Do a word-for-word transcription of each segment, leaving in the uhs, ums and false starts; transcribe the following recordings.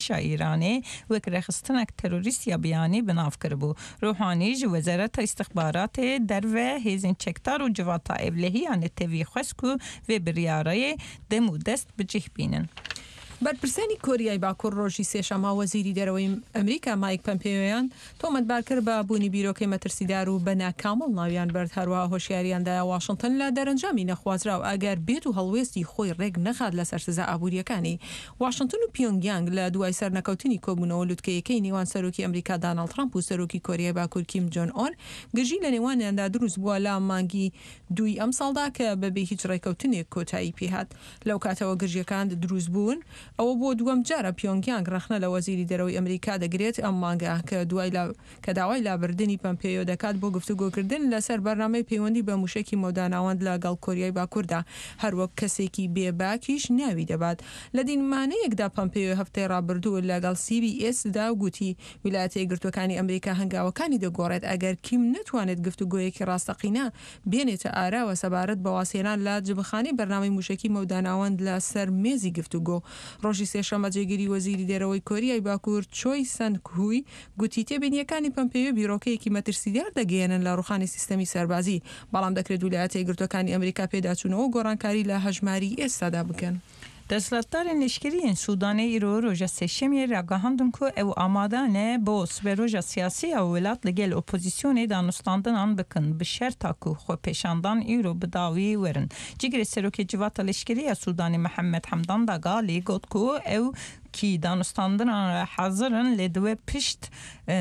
ایرانی وک رخستنک تروریسیا بیانی بناف کربو. روحانی جو وزارت استخبارات در و هیزین چکتار و جواتا ابلهی آن تیوی خسکو و بریاره دمو دست بجیح بینن. بەرپرسانی کۆریای باکوور ڕۆژی سێشەما وەزیری دەرەوەی ئەمریکا مایک پەمپێۆیان تۆمەتبارکرد بە بوونی بیرۆکەی مەترسیدار و بە ناکامەڵ ناویان بەرد هەروەها هۆشیاریاندایە واشنگتن لە دەرەنجامی نەخوازراو ئەگەر بێت و هەڵوێستی خۆی ڕێک نەخات لەسەر سزا ئابوووریەکانی. واشنگتن و پیۆنگیانگ لە دوای سەرنەکەوتنی کۆبوونەوە لوتکەیەکەی نێوان سەرۆکی ئەمریکا داناڵد ترامپ و سەرۆکی کۆریای باکوور کیم جۆن ئۆن گژی لە نێوانیاندا دروست بووە لە مانگی دووی ئەم ساڵدا کە بەبێ هیچ ڕێکەوتنێک کۆتایی پێهات. لەو کاتەوە گژیەکان دروست بوون ئەوە بۆ دووەم جارە پیۆنگیانگ ڕەخنە لە وەزیری دەرەوەی ئەمریکا دەگرێت ئەم مانگە کە دوای کە داوای لابردنی پەمپێۆ دەکات بۆ گفتوگۆکردن لەسەر بەرنامەی پەیوەندی بە موشکی مۆداناوەند لەگەڵ کۆریای باکووردا هەروەک کەسێکی بێباکیش ناوی دەبات. لە دیمانەیەکدا پەمپێۆ هەفتەی ڕابردوو لەگەڵ سی بی ئێس دا گوتی ویلایەتە یەکگرتووەکانی ئەمریکا هەنگاوەکانی دەگۆڕێت ئەگەر کیم نەتوانێت گفتوگۆیەکی ڕاستەقینە بێنێتە ئاراوە سەبارەت بە واسێنان لە جبخانی بەرنامەی موشکی مۆداناوەند لە سەر مێزی گفتوگۆ. ڕۆژی سێشەمە جێگیری وەزیری دەرەوەی کۆریای باکوور چۆی سەنکهوی گوتی تێبینیەکانی پەمپێۆ بیرۆکەیەکی مەترسیدار دەگەێنن لە ڕوخانی سیستەمی سەربازی بەڵام دەکرێت ویلایەتە یەکگرتووەکانی ئەمریکا پێداچوونەوە گۆڕانکاری لە هەژماری ئێستادا بکەن. دەسەڵاتدارên leşkeriyên Sudanê îro roja sêşemê ragihandin ku ew amade ne bo roja siyasî ya welat li gel opozîsyonê danûstandinan bikin bi şerta ku xwepêşandan îro bi dawî werin. Cigirê serokê civata leşkeriya Sudanê Mehemmed Hemdan Dagalî got ku ew ki danûstandinan re hezirin lê divê pişt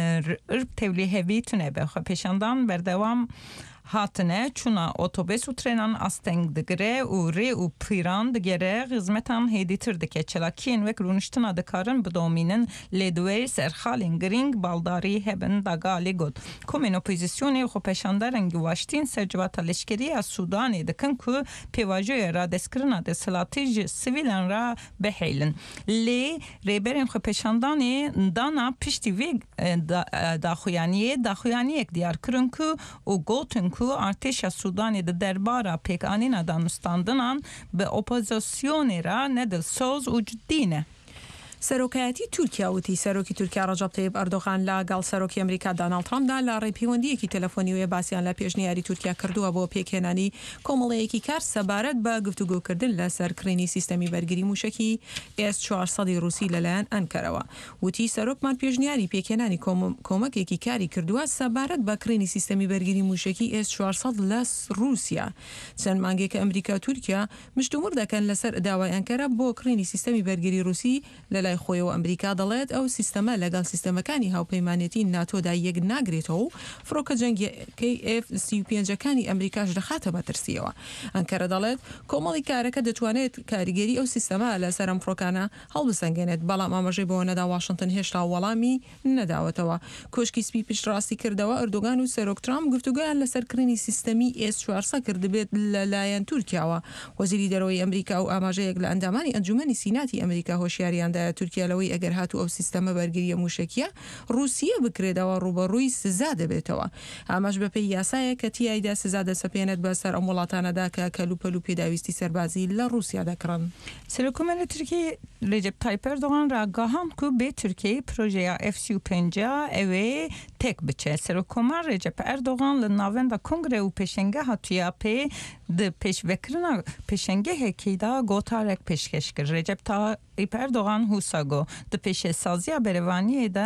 irb tevlîhevî tune be xwepêşandan berdewam hatine çuna otobüs û trênan asteng digire û rê û pîran digere xizmetan hêdîtir dike çelakiyên wek rûniştina dikarin bidomînin lê divê serxalên giring baldarî hebin Dagalî got. Komên opozîsyonê xwepêşanderên giwaştîn ser civata leşkeriya Sudanê dikin ku pêvajoya radestkirina desthilatî ji sivîlan ra bihêlin. Lê rêberên xwepêşandanê dana piştî vê daxuyaniyê daxuyaniyek diyar kirin ku û gotin ku artêşa Sudanê di derbara pêkanîna danûstandinan bi opozisyonê ra ne dilsoz û ciddî ne. سەرۆکایەتی تورکیا وتی سەرۆکی تورکیا ڕەجەب تەیب ئەردۆغان لەگەڵ سەرۆکی ئەمریکا داناڵد ترامپدا لە ڕێپەیوەندیەکی تەلەفۆنیوە باسییان لە پێشنیاری تورکیا کردووە بۆ پێکهێنانی کۆمەڵەیەکی کار سەبارەت بە گفتوگۆکردن لە سەرکڕینی سیستەمی بەرگری موشکی ئێس چوارسەدی رووسی لەلایەن ئەنکەرەوە. وتی سەرۆکمان پێشنیاری پێکهێنانی کۆمەکێکی کاری کردووە سەبارەت بە کڕینی سیستەمی بەرگری موشکی ئێس چوارسەد لە رووسیا. چەند مانگێک ئەمریکا تورکیا مشتومڕ دەکەن لەسەر داوای ئەنکەرە بۆ کڕینی سیستەمی بەرگری رووسی لە خۆیەوە ئەمریکا دەڵێت ئەو سیستەمە لەگەڵ سیستەمەکانی هاوپەیمانێتی ناتۆدا یەک ناگرێتەوە و فڕۆکە جەنگیەکەی ئێف سی و پێنجەکانی ئەمریکاش دەخاتە مەترسیەوە. ئەنکەرە دەڵێت کۆمەڵی کارەکە دەتوانێت کاریگەری ئەو سیستەمە لەسەر ئەم فڕۆکانە هەڵبسەنگێنێت بەڵام ئاماژەی بۆ نەدا واشنگتن هێشتا وەڵامی نەداوەتەوە. کۆشکی سپی پشتڕاستی کردەوە ئەردۆغان و سەرۆک ترامپ گفتوگویان لەسەر کڕینی سیستەمی ئێس چوارسەد کردبێت لەلایەن تورکیاوە. وەزیری دەرەوەی ئەمریکا و ئاماژەیەک لە ئەندامانی ئەنجومەنی سیناتی ئەمریکا هۆشیاریاندایە تورکیا لەوەی ئەگەر هاتو ئەو سیستەمە بەرگریە موشکیە رووسیە بکرێتەوە ڕوبەڕووی سزا دەبێتەوە. ئاماژ بەپێی یاسایە کە تیایدا سزا دەسەپێنێت بەسەر ئەم وڵاتانەدا کە کەلوپەل و پێداویستی سەربازی لە رووسیا دەکڕن. سەرۆکۆمەرە تورکیە ڕێجەب تایپ ئەردۆغان ڕاگەهاند ku bê Tirkiyeyê projeya F C pênc ew ê tek biçe. Serokkomer Recep Erdogan li navenda kongre û pêşengeha Tuyapê di pêşvekirina pêşengehekê da gotarek pêşkeş kir. Recep Tayyip Erdogan hûsa got di pêşesaziya berêvaniyê de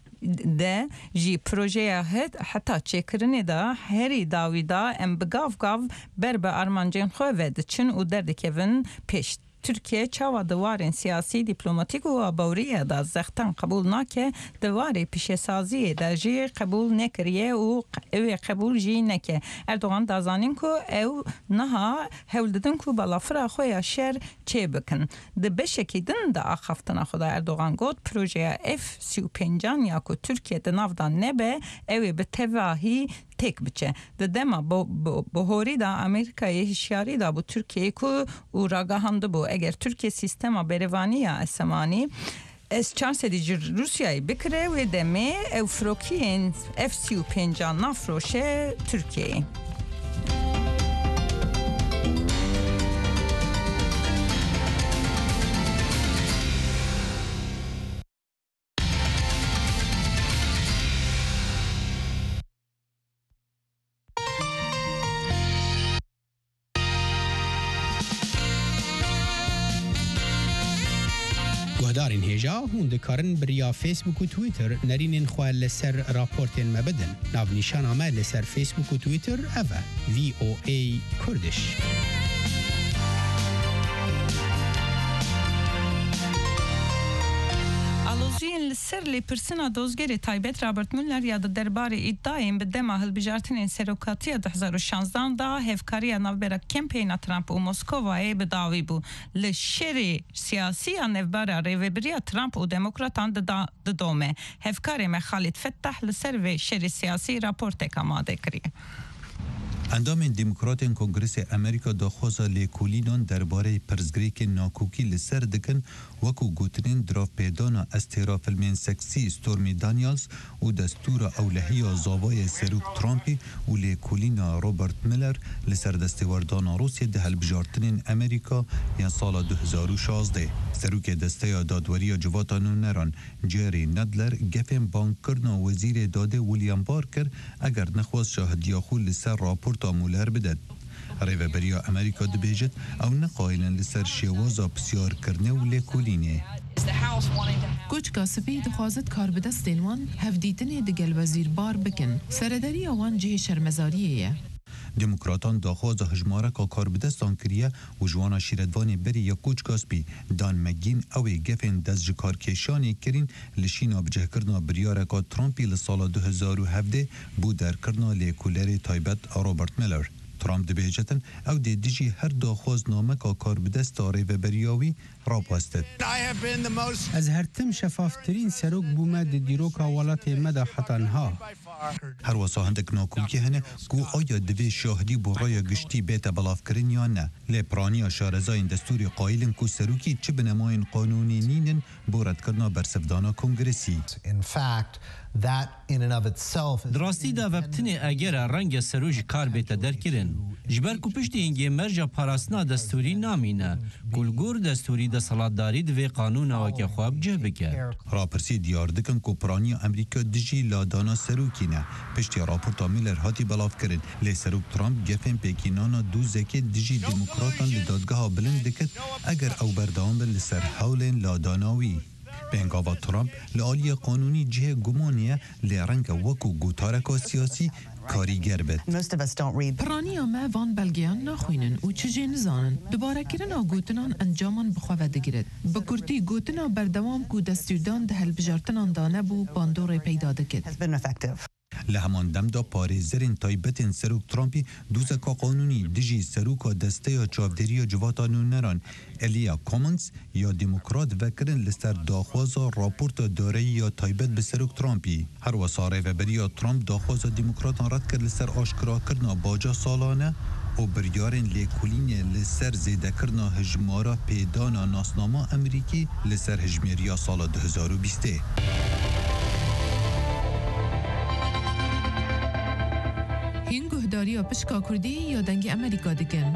de jî projeya het heta çêkirinê da herî dawî da em bi gav gav ber bi armancên xwe ve diçin û derdikevin pêş. Türkiye çava diwarên siyasî dîplomatîk û abawriyê da zextan qebûl nake diwarê pişesaziyê de jî qebûl nekiriye û ew ê qebûl jî neke. Erdogan dazanîn ku ew niha hewl didin ku balafira xwe ya şer çê bikin. Di beşekî din de axaftina xwe da Erdogan got projeya F C pêncan ya ku Türkiye di nav da nebe ew ê bi tevahî tek biçe. Di dema bihorî da Amerîkayê hişyarî da bu Türkiye ku û ragahandi bu eger Türkiye sistema berêvaniya esemanî ez çarsedî ji Rusyayê bikire wê demê ew firokiyên F C pêncan nafroşe Türkiye'ye. هشدارین هجا هون دکارن بریا فیسبوک و تویتر نرینین خواه لسر راپورتین مبدن ناو نیشان آمد لسر فیسبوک و تویتر اوه وی او ای کردش. آلوزین لسر لی پرسنا دوزگری تایبت رابرت مولر یاد درباره ادعایم به دما هلبجارتین سروکاتی دو هزار و شانزده دا هفکاری نوبرا کمپین ترامپ و مسکوای به داوی بو لشری سیاسی نوبرا ریوبریا ترامپ و دموکراتان د دومه هفکاری ما خالد فتح لسر و شری سیاسی راپورت کاماده کری. اندام دموکراتین کنگرس امریکا داخوازا لیکولینان درباره پرزگری که ناکوکی لسر دکن وکو گوترین دراف پیدانا استیرا فیلمین سکسی ستورمی دانیالز و دستور اولهی زاوای سروک ترامپی و لیکولینا روبرت میلر لسر دستوردان روسیه ده هلبجارتنین امریکا یا سال دو هزار و شانزده. سروک دسته دادوری جواتانو نران جری ندلر گفن بانک کرنا وزیر داده ویلیام بارکر اگر نخواست شاهدیا خول لسر راپورت مولر بدد. ریوبریا امریکا دبیجت او نقایلن لسر شوازا بسیار کرنه و لیکولینه. کوچ کاسبی دخوازت کار به دستین وان هفدیدن دگل وزیر بار بکن سرداری آوان جه شرمزاریه. دموکراتان داخواز هجماره که کار به دستان کریه و جوانا شیردوانی بری یا کوچ کاسبی دان مگین اوی گفن دست جکار کشانی کرین لشینا بجه کرنا بریاره که ترامپی لسال دو هزار و هفده بود در کرنا لیکولری تایبت روبرت میلر. ترامپ دبیجتن او دی دیجی هر داخواز نامه که کار به دست آره و بریاوی را پاستد. از هر تم شفافترین سروک بومد دیروکا ولات مده حتنها. هر واسه هندک ناکوکی هنه گو آیا دوی شاهدی برای گشتی بیت بلاف کرن یا نه. لپرانی شارزاین دستوری قایلن کو سروکی چه بنماین قانونی نینن بورد کرنا برسفدانا کنگرسی. دراستی دا وقتنی اگر رنگ سروج کار بیت در کرن جبر کو پشتی اینگه مرجا پاراسنا دستوری نامینه گلگور دستوری دا سلطداری دوی قانون آوکه خواب جه بکر. راپرسی دیار دکن کو پرانی امریکا دیجی لادانا سروکی نه پشتی راپورتا میلر هاتی بلاف کرن لی سروک ترامپ گفن پیکینانا دو زکی دیجی دموکراتان لدادگاه بلند دکت اگر او بردام بل سر حولین لاداناوی. بینگاوا ترامپ لعالی قانونی جه گمانیه لرنگ وکو گوتارکا سیاسی کاریگر بد. پرانی آمه وان بلگیان نخوینن و چجه نزانن دوباره کرن آ گوتنان انجامان بخواه دگیرد. بکرتی گوتنا بردوام کو دستیردان ده هلبجارتنان دانه بو باندور پیدا دکد. لهمان دم دا پارێزەرên تایبەتên serok Trumpî dûzeka qanûnî dijî seroka desteya çavdêriya civata nûneran Eliya Commons ya demokrat vekirin li ser daxwaza raporta dareyî ya taybet bi serok Trumpî. Her wesa rêveberiya Trump daxwaza demokratan red kir li ser aşkirakirina baca salane û biryarên lêkolînê li ser zêdekirina hejmara pêdana nasnama Emerîkî li ser hejmêriya sala du hezar û bîstê. هین گهداری پشکا کردی یا دنگ امریکا دکن.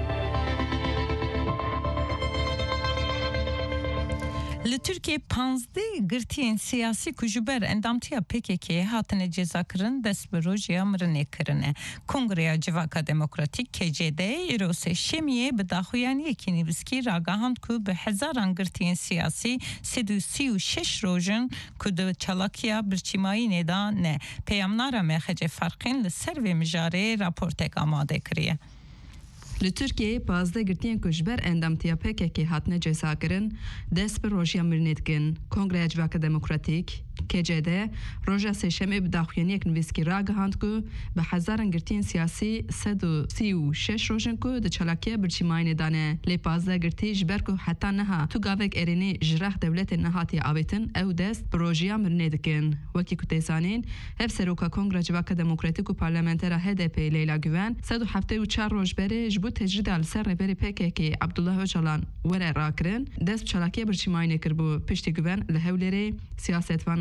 لترکیه پانزده گرتین سیاسی کجبر اندامتیا پککی هاتن جزا کرن دست به روژیا مرنه کرنه. کنگریا جواکا دموکراتیک که جده ایروس شمیه به داخویان یکی نیوزکی راگاهند که به هزاران گرتین سیاسی سدو سی و شش روژن که دو چلاکیا برچیمایی ندان نه. پیامنارا مخج فرقین لسر و مجاره راپورتک آماده کریه. لترکیه پازده گرتین کشبر اندامتیا پککی هاتنه جزا کرن دست به روژیا مرنه کن. کنگریا جواکا دموکراتیک که جده روژا سشمه به داخویانی یک نویسکی راگهاند که به هزاران گرتین سیاسی سد و سی و شش روژن که ده چلاکیه برچیماین دانه لی پازده گرتی جبر که حتی نها تو گاوک ارینی جراح دولت نهاتی آویتن او دست بروژیا مرنه دکن. وکی کتیسانین هف سروکا کنگریا جواکا دموکراتیک و پارلمانترا هدپی لیلا گوان سد و هفته و چار روژ بره جبو تجرید al ser reberi pekeki Abdullah Öcalan were rakrin dest çalakiye birçimayne kirbu pişti güven li hewlerê siyasetvan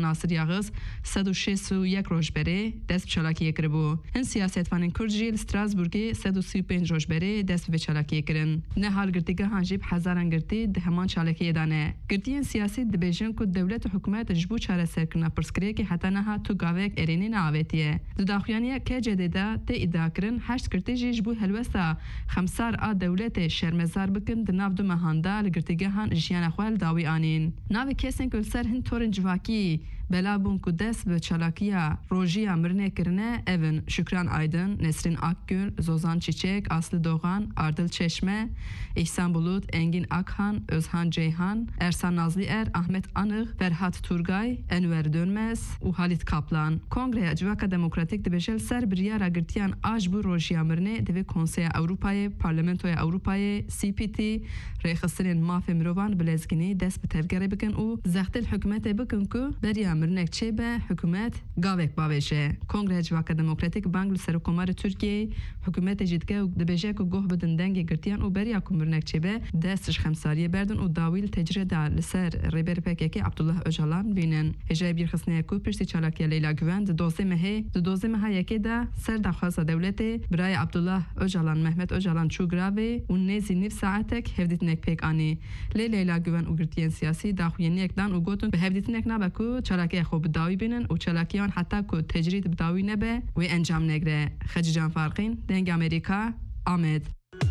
ناصر یاغز صد و شصت و یک روز بره دست چالاکی کربو این سیاستوان کرد جیل استراسبورگ صد و سی و پنج روز بره دست به چالاکی کردن نه حال گرتیگه هنجیب هزاران گرتی ده همان چالاکی دانه گرتیان سیاسی دبیجن کو دولت و حکومت جبو چاره سرکنا پرسکری که حتی نه تو گاوک ارینی ناویتیه داخویانی که جدیدا ته ادعا کرن هشت گرتی جبو هلوسا خمسار آ دولت شرمزار بکن د ناو دو مهاندا لگرتیگه هن جیان خوال داوی آنین ناو کسین کل سر هن تورن جواکی بلا بون کو دست به چالاکیا روژیا مرنه کرنه اون شکران آیدن نسرین آکگül زوزان چیچک اصل دوغان اردل چشمه احسان بلوت انگین اکhan özhan ceyhan ersan nazlı er ahmet anık ferhat turgay enver dönmez u halit kaplan kongre civaka demokratik de bejel ser biryara girtiyan aj bu rojiya mirne de konseya avrupaya parlamentoya avrupaya C P T rexsinin mafe mirovan bilezgini dest be tevgere bikin u zextel hükümete bikin ku beriya mirnek çebe hükümet gavek baveje kongre civaka demokratik bank ser komar Türkiye hükümete jidke de beje ku goh bedin denge girtiyan u beriya ku mirnek çebe destش خمساریه بردن و داویل تجربه در لسر ریبر پککی عبدالله öcalan بینن هجای bir خصنه کو پرسی چالاکی لیلا گوند دوزه مه دوزه مه یکی دا سر دخواست دولت برای عبدالله öcalan مهمت öcalan چوگراوی و نزی نیف ساعتک هفدیتنک پیک آنی لی لیلا گوند و گرتین سیاسی داخوینی اکدان و گوتون به هفدیتنک نبه کو چالاکی خوب داوی بینن و چالاکیان حتی کو تجرید بداوی نبه و انجام نگره خججان فارقین دنگ امریکا آمد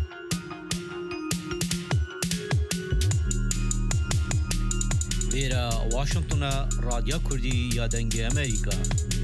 ویرا واشنطن رادیو کردی یا دنگ امریکا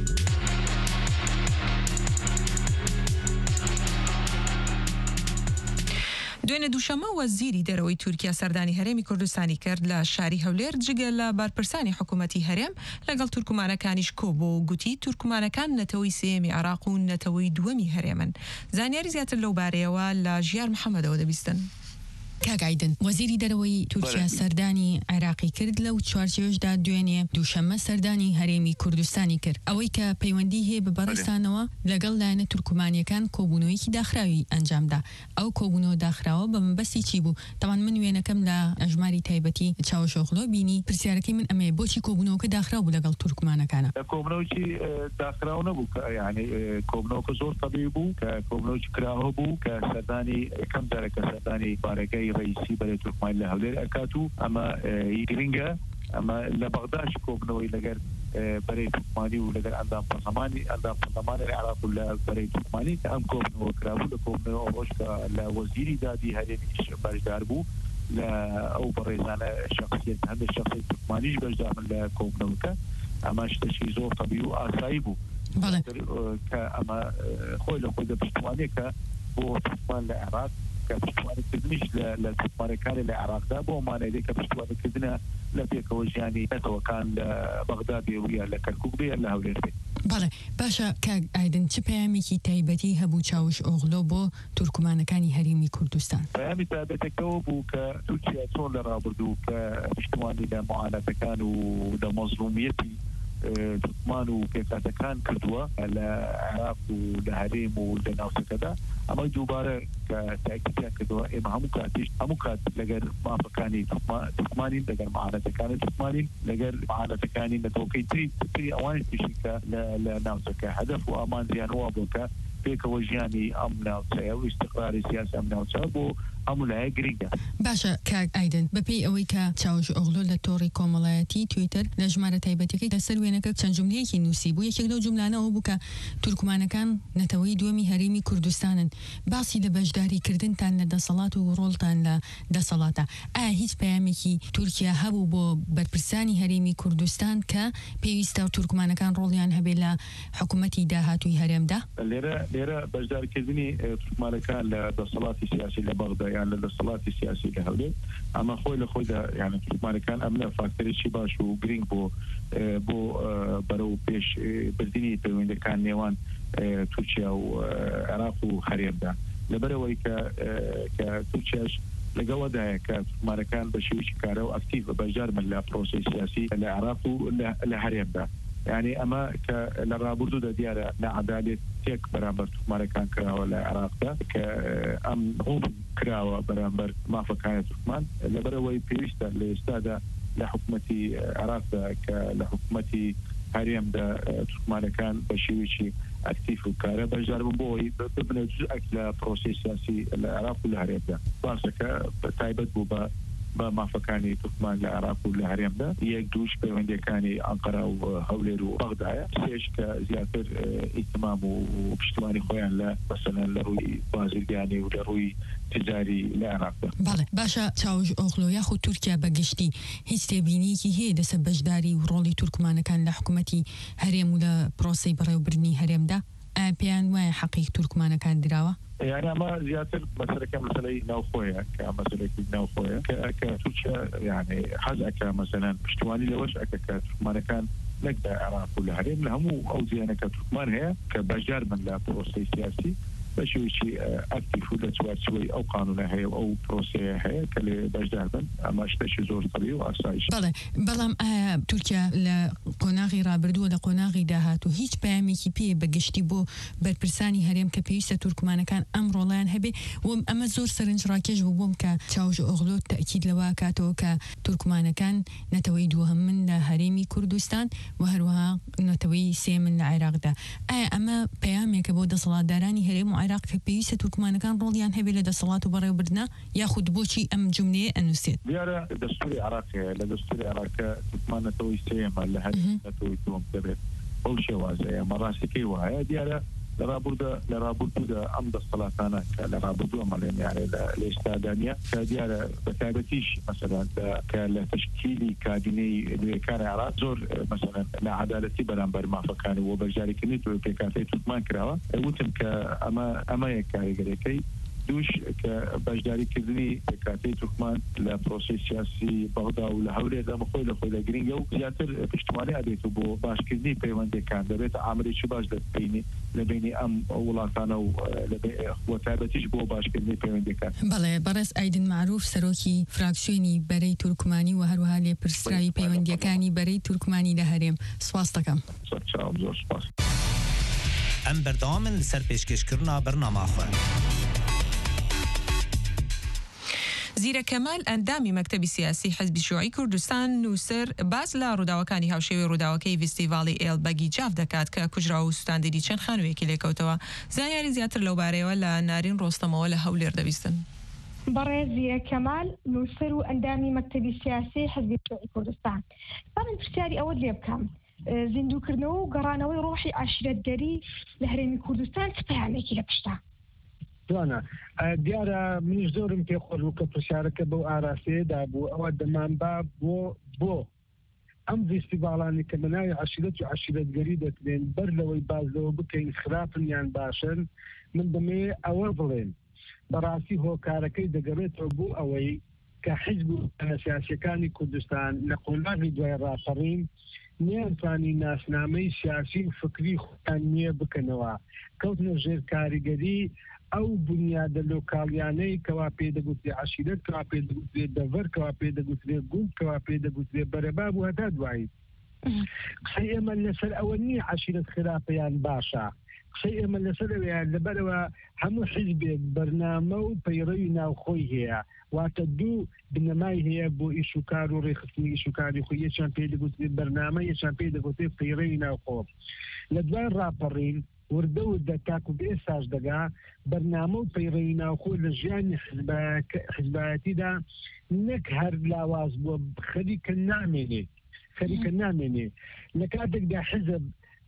دوێنێ دووشەمە وەزیری دەرەوەی تورکیا سەردانی هەرێمی کوردستانی کرد لە شاری هەولێر جگە لە بارپرسانی حکوومەتی هەرێم لەگەڵ تورکمانەکانیش کۆبوو گوتی تورکمانەکان نەتەوەی سێمی عراق و نەتەوەی دووەمی هەرێمن زانیاری زیاتر لەو بارەیەوە لە ژیار محەممەدەوە دەبیستن. کاگایدن وەزیری دەرەوەی تورکیا سەردانی عێراقی کرد لەو چوارچێوەشدا دوێنێ دووشەممە سەردانی هەرێمی کوردستانی کرد ئەوەی کە پەیوەندی هەیە بە بەڕستانەوە لەگەڵ لایەنە تورکمانیەکان کۆبوونەوەیکی داخراوی ئەنجامدا ئەو کۆبوونەوە داخراوە بە مەبەستی چی بوو تاوان من وێنەکەم لە ئەژماری تایبەتی چاوەشۆخڵۆ بینی پرسیارەکەی من ئەمێ بۆچی کۆبوونەوەکە داخراو بوو لەگەڵ تورکمانەکانە کۆبنەوەی داخراو نەبوو یعنی کۆبنەوەکە زۆر تەبیعی بوو کە کۆبنەوەی کراوە بوو کە سەردانی یەکەم جارێکە سەردانی بارەکەی رئیسی برای ترکمان لهولێر ئەکاتو ئەمە گرنگە ئەمە لە بەغداش کۆبنەوەی لەگەر برای ترکمانی و لەگەر ئەندام پەرلەمانی ئەندام پەرلەمانی عێراق و لە برای ترکمانی ئەم کۆبنەوە کرابوو لە کۆبنەوە ئەوەش کە لە وەزیری دادی هەرێمیش بەشدار بوو لە ئەو بەڕێزانە شخصیت هەندێک شخصیت ترکمانیش بەشدارن لە کۆبنەوەکە ئەمە شتێکی زۆر تەبیعی و ئاسایی بوو کە ئەمە خۆی لە خۆی دەپشتوانێت کە بۆ ترکمان لە عێراق پشتوانیکردنیش لە ترکمانەکانی لە عێراقدا بۆ مانەیەی کە پشتوانیکردنە لە پێکەوە ژیانی نەتەوەکان لە بەغدا بێ و یا لە کەرکووک بێ لە هەولێر بێ. بەڵێ باشە کاک ئایدن چ پەیامێکی تایبەتی هەبوو چاوش ئۆغڵۆ بۆ تورکمانەکانی هەرێمی کوردستان؟ پەیامی تایبەتەکەەوە بوو کە تورکیا چۆن لە ڕابردوو کە پشتوانی لە معانەتەکان و لە مەزلومیەتی ترکمان و پێکاتەکان کردووە لە عێراق و لە هەرێم و لە ناوچەکەدا ئەمە دووبارە کە تاکیدیان کردووە ئێمە هەموو کاتیش هەموو کات لەگەر مافەکانی ترکمانین لەگەر معانەتەکانی ترکمانین لەگەر معانەتەکانی نەتەوەکەی تری تری ئەوانی تریشی کە لە ناوچەکە هەدەف و ئامانجیان وا بوو کە پێکەوە ژیانی ئەم ناوچەیە و ئیستیقراری سیاسی ئەم ناوچە بۆ هەموو لایە گرنگە. باشە کاک ئایدن بەپێی ئەوەی کە چاوش ئۆغڵۆ لە تۆڕی کۆمەڵایەتی تویتر لە ژمارە تایبەتەکەی لەسەر وێنەکە چەند جوملەیەکی نووسی بوو یەکێک لەو جوملانەوە بوو کە تورکمانەکان نەتەوەی دووەمی هەرێمی کوردستانن باسی لە بەشداریکردنتان لە دەسەڵات و ڕۆڵتان لە دەسەڵاتە ئایا هیچ پەیامێکی تورکیا هەبوو بۆ بەرپرسانی هەرێمی کوردستان کە پێویستە تورکمانەکان ڕۆڵیان هەبێ لە حکوومەتی داهاتووی هەرێمدا؟ لێرە لێرە بەشدارکردنی تورکمانەکان لە دەسەڵاتی سیاسی لە بەغدا یان لە دەسەڵاتی سیاسی لە هەولێر ئەمە خۆی لە خۆیدا یعنی تورکمانەکان ئەمە فاکتەرێکی باش و گرنگ بۆ بۆ بەرەو پێش بردننی پەیوەندەکان نێوان تورکیا و عێراق و هەرێمدا لەبەرەوەی کە کە تورکیاش لەگەڵەدایە کە تورکمانەکان بە شێوەیەکی کارە و ئەکتیڤ بەشدارمن لە پرۆسەی سیاسی لە عێراق و لە هەرێمدا یعنی ئەمە کە لە ڕابردوودا دیارە نەعەدالێت تێک بەرامبەر تورکمانەکان کراوە لە عێراقدا کە ئەم ڕوون کراوە بەرامبەر مافەکانی تورکمان لەبەرەوەی پێویستە لە ئێستادا لحكومة عراق لحكومة هريم دا تركمان كان بشيوشي اكتيف وكاره بجار بوي ببنى جزء لا بروسيس سياسي العراق ولا هريم دا باسكا تايبت بوبا ما فكاني تركمان العراق ولا هريم دا يقدوش بوندي كاني انقره وهولير وبغداد سيش كزيادة اهتمام وبشتواني خويان لا مثلا لروي بازرگاني ولا روي تجاري العراق. بله باشا تاوج اوغلو ياخو تركيا بقشتي هیچ تبينيكي هي دس بجداري ورولي تركمان كان لحكومتي هريم ولا بروسي برايو برني هريم دا بيان واي حقيق تركمان كان دراوه يعني ما زيادة مثلا كمثلا نوخويا كمثلا نوخويا كتوشا يعني حزة كمثلا بشتواني لوش أكا كتركمان كان نقدر عراق ولا هريم لهم أو زيانة كتركمان هي كبجار من لا بروسي سياسي بشوي شيء اكتيف ولا توات شوي او قانونها هي او بروسيه هي كلي بجدار من اما اشتشي زور طبيعي واسايش بله بلام تركيا لقناغي رابردو لقناغي داهاتو هیچ پیامی کی پی بگشتی بو برپرسانی هریم که پیوسته ترکمان کان امر لان هبه و اما زور سرنج راکش بوم که چاوج اوغلو تاکید لواکاتو که ترکمان کان نتوي دوهم من هريمي كردستان وهروها نتوي سي من العراق ده اما پیامی که بود صلاه دارانی هریم العراق كبيسة تركمان كان روليان هبي لدى صلاة وبرا وبردنا ياخد بوشي أم جملة النسيت. ديارة دستوري عراقي لدستوري عراقي تركمان توي سيما لهذه توي توم تبع أول شيء وازع مراسكي وهاي ديارة لرابوردا لرابوردا أمد الصلاة أنا لرابوردا مالين يعني الاستادانية كديارة بتابتيش مثلا كالتشكيلي كاديني كان عراق زور مثلا لعدالتي برامبر ما فكان وبرجاري كنيت وبيكاتي تركمان كراوة وتم كأما أما يكاي دوش كبجداري كذني كاتي تركمان لبروسيس سياسي بغداد ولا هولي ده مخوي لخوي لجرينجو زياتر بشتمالي أبيتو بو باش كذني بيوندي كان دبيت عملي شو باش لبيني لبيني أم ولاتانا وتابتيش بو باش كذني بيوندي كان. بله برس أيضا معروف سروكي فراكسيوني بري تركماني وهروها لي برسراي بيوندي كاني بري تركماني لهرم سواستكم. شكرا بزور سپاس. ام بردام لسر پیشکشکرنا برنامه خو. زیرە کەمال ئەندامی مەکتەبی سیاسی حزبی شیوعی کوردستان نووسەر باز لە ڕووداوەکانی هاوشێوەی ڕووداوەکەی فیستیڤاڵی ئێڵ بەگی جاف دەکات کە کوژرا و سوتاندێری چەند خانوویەکی لێکەوتەوە. زانیاری زیاتر لەو بارەیەوە لە نارین ڕۆستەمەوە لە هەولێر دەبیستن. بەڕێز زیرە کەمال نووسەر و ئەندامی مەکتەبی سیاسی حزبی شیوعی کوردستان. بەڵام پرسیاری ئەوە لێ بکەم. زیندووکردنەوە و گەڕانەوەی ڕۆحی عاشیرەتگەری لە هەرێمی کوردستان چ پەیامێکی لە پشتە؟ جوانا دیارە منیش زۆرم پێخۆش بوو کە پرسیارەکە بەو ئاراسەیەدا بوو ئەوە دەمانبا بۆ بۆ ئەم فیستیڤاڵانی کە بە ناوی عاشیرەت و عاشیرەتگەری دەکرێن بەر لەوەی بازەوە بکەین خراپن یان باشن من دەمەوێت ئەوە بڵێن بەڕاستی هۆکارەکەی دەگەڕێتەوە بۆ ئەوەی کە حیزب و سیاسیەکانی کوردستان لە قۆناغی دوای ڕاپەڕین نیانتوانی ناسنامەی سیاسی و فکری خۆیان نییە بکەنەوە کەوتنە ژێر کاریگەری ئەو بنیادە لۆکاڵیانەی کەوا پێدەگوترێ عاشیرەت کەوا پێدەگوترێ دەڤەر کەوا پێدەگوترێ گوند کەوا پێدەگوترێ بەرەباب و هەتا دوایی قسەی ئێمە لەسەر ئەوە نییە عاشیرەت خراپەیان باشە قسەی ئێمە لەسەر ئەوەیان لەبەرەوە هەموو حیزبێک بەرنامە و پەیڕەوی ناوخۆی هەیە واتە دوو بنەمای هەیە بۆ ئیشوکار و ڕێخستنی ئیشوکاری خۆی یەکیان پێدەگوترێ بەرنامە یەکیان پێدەگوترێ پەیڕەوی ناوخۆ لە دوای ڕاپەڕین وردە وردە تاکو بە ئێستاش دەگا بەرنامە و پەیڕەوی ناوخۆ لە ژیانی حیزبایەتیدا نەک هەر لاواز بووە خەریکە نامێنێ خەریکە نامێنێ لە کاتێکدا حیزب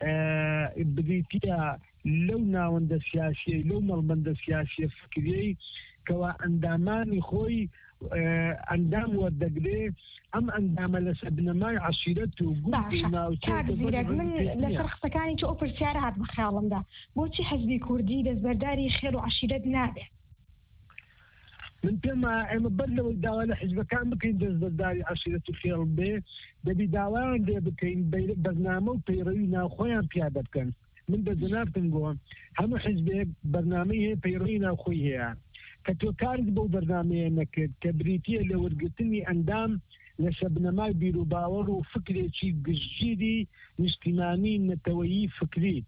بریتە لەو ناوەندە سیاسیەی لەو مەڵبەندە سیاسیە فکریەی کەوا ئەندامانی خۆی ئەندام وەردەگرێ ئەم ئەندامە لەسەر بنەمای عاشیرەت و گوندی ناوچەیەک من لەسەر قسەکانی تۆ ئەو پرسیارە هات بە خەیاڵمدا بۆچی حەزبی کوردی دەستبەرداری خێر و عاشیرەت نابێت؟ من پێما ئێمە بەر لەوەی داوا لە حیزبەکان بکەین دەستبەرداری عاشیرەت و خێڵ بێ دەبی داوایان لێ بکەین بەرنامە و پەیڕەوی ناوخۆیان پیادە بکەن من دەجەنابتم بۆ هەموو حیزبێک بەرنامەی هەیە پەیڕەوی ناوخۆی هەیە کە تۆ کارت بەو بەرنامەیە نەکرد کە بریتیە لە وەرگرتنی ئەندام لە شەبنەمای بیرروباوەڕ و فکرێکی گشتگیری نیشتیمانی نەتەوەیی فکری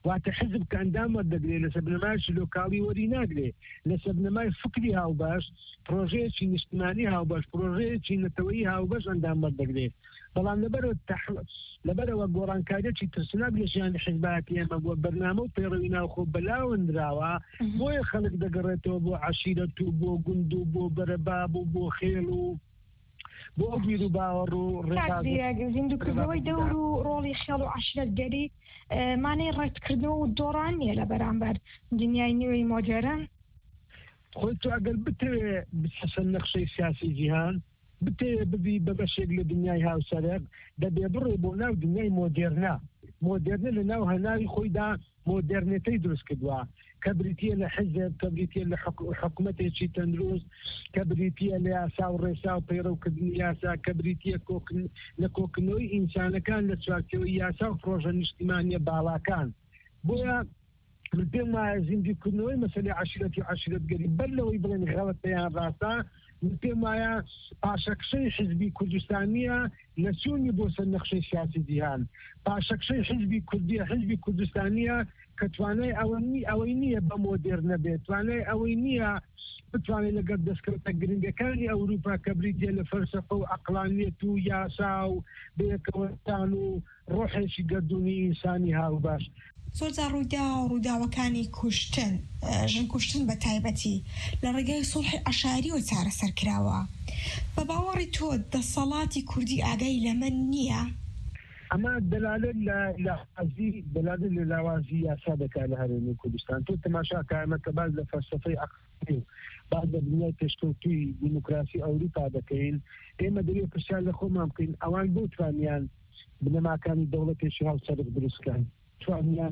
واتە حزب کە ئەندام وەردەگرێت لە سەبنەمایشی لۆکاڵی وەری ناگرێت لە سەبنەمای فکری هاوبەش پرۆژەیەکی نیشتمانی هاوبەش پرۆژەیەکی نەتەوەیی هاوبەش ئەندام وەردەگرێت بەڵام لەبەرەوە گۆڕانکاریەکی ترسناک لە ژیانی حیزباتی ئێمە بۆ بەرنامە و پەیڕەوی ناوخۆ بەلاوەندراوە بۆیە خەڵک دەگەڕێتەوە بۆ عەشیرەت و بۆ گوند و بۆ بەرەباب و بۆ خێڵ و بۆ بیر و باوەڕ و زیندوکردنەوەی دەور و ڕۆڵی خێڵ و عەشیرەتگەری مانەی ڕێککردنەوە و دۆڕان نییە لە بەرامبەر دنیای نوێی مۆدێرن خۆی تو ئەگەر بتەوێ بچەسەر نەخشەی سیاسی جیهان بتەوێ ببی بە بەشێک لە دنیای هاوسەرێک دەبێ بڕێ بۆ ناو دنیای مۆدێرنا مۆدێرنە لە ناو هەناوی خۆیدا مۆدێرنێتەی دروست کردووە کە بریتە لە حزب کە بریتە لە حکوومەتێکی تەندروست کە بریتە لە یاسا و ڕێسا و پەیڕەوکردنی یاسا کە بریتە لە کۆکردنەوەی ئینسانەکان لە چوارچێوەی یاسا و پرۆژە نیشتیمانیە باڵاکان بۆیە من پێم وایە زیندوکردنەوەی مەسەلەی عەشیرەتی و عەشیرەتگەری بەر لەوەی بڵێن غەڵەت پێیان ڕاستە من پێم وایە پاشەکشەی حزبی کوردستانیە لە چوونی بۆ سەر نەخشەی سیاسی جیهان پاشەکشەی حزبی کوردیە حزبی کوردستانیە کە توانای ئەوەی نییە بە مۆدێرنە بێت توانای ئەوەی نییە بتوانێت لەگەڵ دەستکەوتە گرنگەکانی ئەوروپا کە بریتە لە فەلسەفە و عەقلانیەت و یاسا و بەیەکەوەتان و ڕۆحێکی گەردوونی ئینسانی هاوبەش زۆرجار ڕوویدا ڕووداوەکانی کوشتن ژن کوشتن بە تایبەتی لە ڕێگای سوڵحی عەشایریەوە چارەسەر کراوە بە باوەڕی تۆ دەسەڵاتی کوردی ئاگای لەمە نییە ئەمە دەلالت لە حەزی دەلالت لە لاوازی یاسا دەکات لە هەرێمی کوردستان تۆ تەماشا ئەمە کە باز لە فەلسەفەی عەقلی بعد لە دنیای پێشکەوتووی دیموکراسی ئەوروپا دەکەین ئێمە دەوێت پرسیار لە خۆمان بکەین ئەوان بۆ توانیان بنەماکانی دەوڵەتێکی هاوسەرک دروستکەن توانیان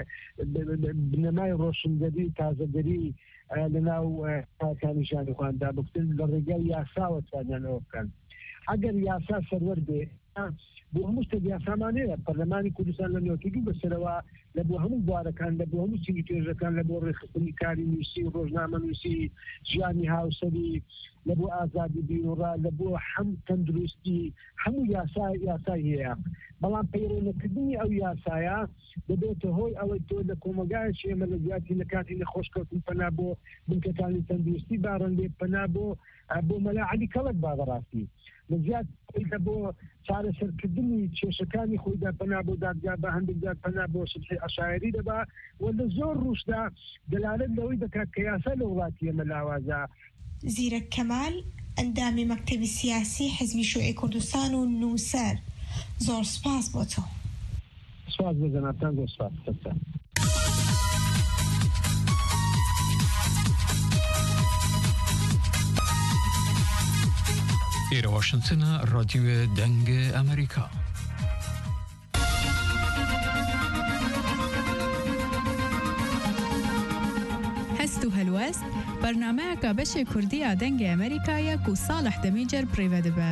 بنەمای ڕۆشنگەری و تازەگەری لە ناو تاکانی ژیانی خواندا بکتن لە ڕێگای یاساوە توانیان ئەوە بکەن ئەگەر یاسا سەروەر بێ بۆ هەموو شتێک یاسامانەیە پەرلەمانی کوردستان لە نێوتیدوو بەسەرەوە لە بۆ هەموو بوارەکان لە بۆ هەموو چینی توێژەکان لە بۆ ڕێخستنی کاری نووسی و ڕۆژنامە نووسی ژیانی هاوسەری لە بۆ ئازادی بیرۆڕا لە بۆ هەم تەندروستی هەموو یاسا یاسای هەیە بەڵام پەیڕێنەکردنی ئەو یاسایە دەبێتە هۆی ئەوەی تۆ لە کۆمەلگایەکی ئێمە لە زیاتی لە کاتی لە خۆشکەوتن پەنا بۆ بنکەکانی تەندروستی باڕەندێ پەنا بۆ بۆ مەلاعەلی کەڵک با بەڕاستی لە زیات خۆیدا بۆ چارەسەرکردنی کێشەکانی خۆیدا پەنا بۆ دادگا بە هەندێک جار پەنا بۆ سوڵحی عەشایری دەبا و لە زۆر ڕوشدا دەلالت لەوەی دەکات کە یاسا لە وڵاتی ئێمە لاوازە زیرەک کەمال ئەندامی مەکتەبی سیاسی حزبی شیوعی کوردستان و نووسەر زۆر سپاس بۆ تۆ سپاس بۆ جەنابتان زۆر سپاس ئێرە واشنگتنە ڕادیۆ دەنگ ئەمریکا هەست و هەلوەست بەرنامەیەکە بەشێ کوردیە دەنگی ئەمریکایە و ساڵح دەمیجەر پڕێوە دەبە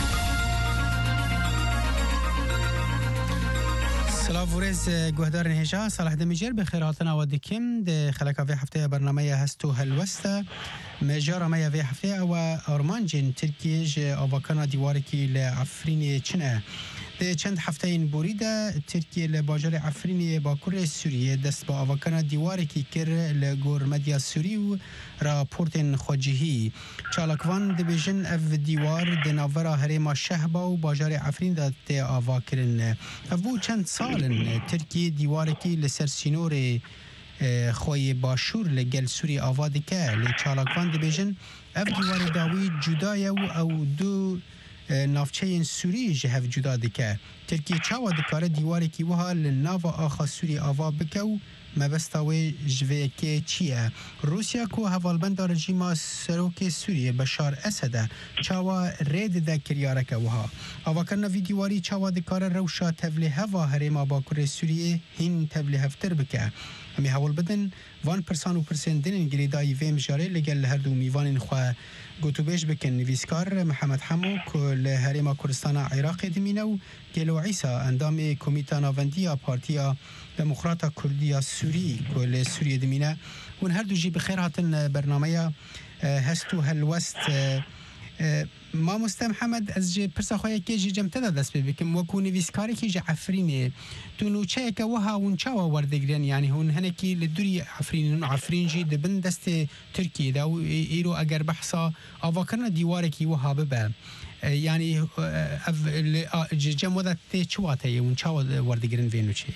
سلااوورێز گوهدارن هێژا ساڵح دەمیجەر بەخێر هاتنەوە دکیم دە خەلەکە هەفتەیە بەرنامەیە هەست و هەلوەستە مێژار ئەمەیە vê هەفتەیە ئەوە ئەرمانجین ترکیێژ ئاڤاکەنا دیوارێکی لە عەفرینێ چنە دە چەند هەفتەین بوریدا ترکیە لە باژارێ عەفرینێ باکوورێ سووریە دەست بە ئاڤاکەنا دیوارێکی کرد لە گۆرمەدیا سووری و راپۆرتên خۆجیهی چالاکوان دەبێژن ئەv دیوار دە ناڤەرا هەرێما شەهبا و باژارێ عەفریندا تێ ئاڤاکردن ئەv بوو چەند ساڵن ترکیە دیوارێکی لەسەر سینۆرێ خۆی باشوور لەگەل سووری ئاوا دکە لە چالاکوان دەبێژن ئەv دیوارێ داوی جودایە و ئەو دوو ناوچەیên سووری ji hev cuda dike. Tirkiye çawa dikare dîwareke wiha li nava axa Sûrî ava bike û mebesta wê ji vê yekê çi ye? Rusya ku hevalbenda rejîma Serokê Sûriye Beşar Esed'e çawa rê dide kiryareke wiha. Avakirina vî dîwarî çawa dikare rewşa tevlîheva herêma Bakurê Sûriyê hîn tevlîhevtir bike. Em ê hewl bidin van pirsan û pirsên dinên girêdayî vê mijarê li gel li her du mîvanên xwe gotûbêj bikin. Nivîskar Mihemed Hemo ku li herêma Kurdistana Iraqê dimîne û Gelo Îsa endamê Komîta Navendiya Partiya Demokrata Kurdiya Sûrî ku li Sûriyê dimîne hûn her du jî bi xêr hatin bernameya hest û helwest ما مستم محمد از جه پرسا خواه که جه جمتا دا دست ببکم وکو نویسکاری که جه عفرینه تو نوچه که وها ونچا و وردگرن یعنی هون هنکی لدوری عفرین عفرین جی دبن دست ترکیه دا و ایرو اگر بحثا آوا کرنا دیواره کی وها ببه یعنی جم ودا تی چواته یه ونچا وردگرن وینو چه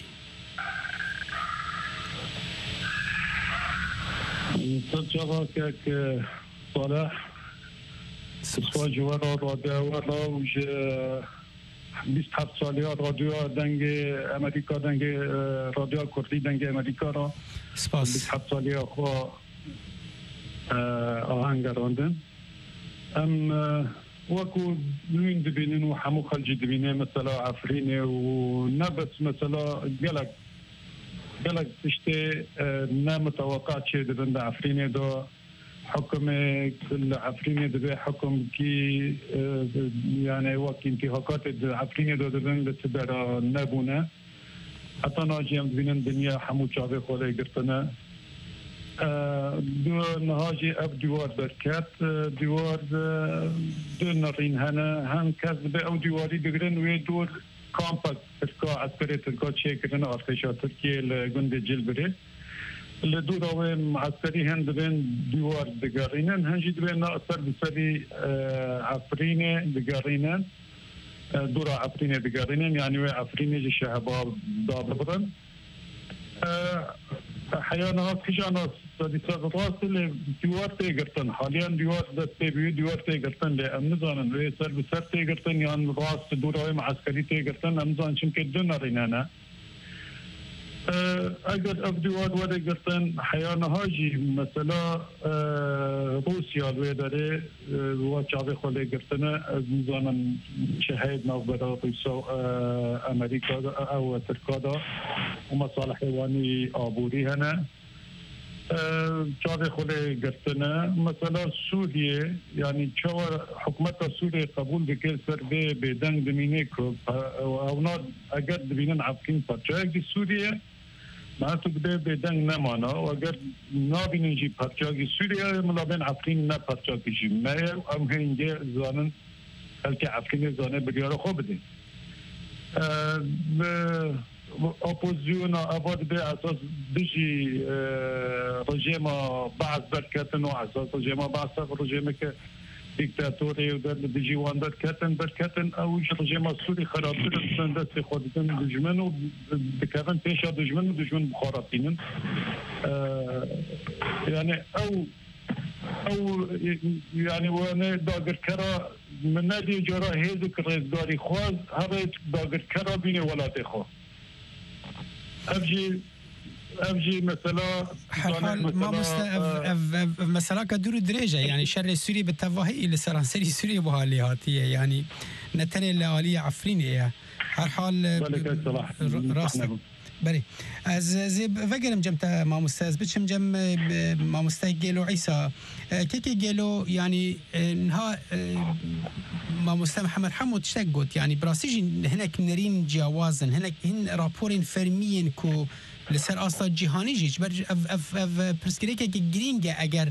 تجربة كك صالح سوا جوار راديو ولا وج بیست و هفت سالی رادیو دنگ امریکا دنگ رادیو کردی دنگ امریکا را سپاس بیست و هفت سالی خو آهنگ راندن ام وكو نوين دبينين وحمو خلجي دبينين مثلا عفريني ونبس مثلا قلق قلق تشتي نا متوقع شيء دبن دا عفريني دو حكم كل عفريني دبي حكم كي يعني وقت انتهاكات عفريني دو دبن لتبرا نبونا حتى ناجي هم دبينين دنيا حمو شافي خولي قرتنا دو نهاجي اب دیوار برکت دیوار دو نرین هنه هم کس به او دیواری بگرن و دور کامپاک ترکا عسکری ترکا چه کرن ارتشا ترکیه لگند جل بره لدور او عسکری هند بین دیوار بگرینن هنجی بین اثر بسری عفرینه بگرینن دور عفرینه بگرینن یعنی و عفرینه جه شهباب دابرن حيانا كجانا صديقات راس اللي ديوار تيجرتن حاليا ديوار دستبيو ديوار تيجرتن لأمنزان اللي صار بسر تيجرتن يعني راس دوراي معسكري تيجرتن أمنزان شن كدنا رينانا أجد أبديوار وده جرتن حيانا هاجي مثلا روسيا الويدري وشعبي خلي جرتنا أمنزان شهيد نوبرا روسيا أمريكا أو تركادا ومصالح حيواني آبوري هنا شعبي خلي جرتنا مثلا سوريا يعني شو حكومة سوريا قبول بكل سر بدن دمينيكو أو نار أجد بينن عفكين فرجاء سوريا معناته بده بدن نمانا و اگر نابینن جی پرچاگی سوریا ملابن عفرین نه پرچاگی جی ما ام هنگه زانن بلکه عفرین زانه بریار خوب بده اپوزیون آباد به اساس بجی رژیم بعض برکتن و اساس رژیم بعض رژیم که دیکتاتوری و در بجی وان برکتن برکتن اوج رژیم سوری خرابتر دستن دست خودتن دجمن و بکردن پیش دجمن و دجمن بخاراتینن یعنی او او یعنی وانه داگر کرا من ندی جرا هیزو که رزداری خواست هر داگر کرا بینه ولات خواست افجی افجي مثلا حال ما مست مثلا كدور درجه يعني شر سوري بالتفاهي الى سرانسري سوري بهالياتيه يعني نتني الاليه عفرينيه هر حال راست بله از زي فقرم جمتا ما مستاز بتشم جم ما مستاجلو عيسى كيكي جلو يعني انها ما مست محمد حمود تشتقت يعني براسيج هناك نرين جوازن هناك هن رابورين فرميين كو لسر آستا جهانی جیش بر اف اف اف پرسکری که گرینگه اگر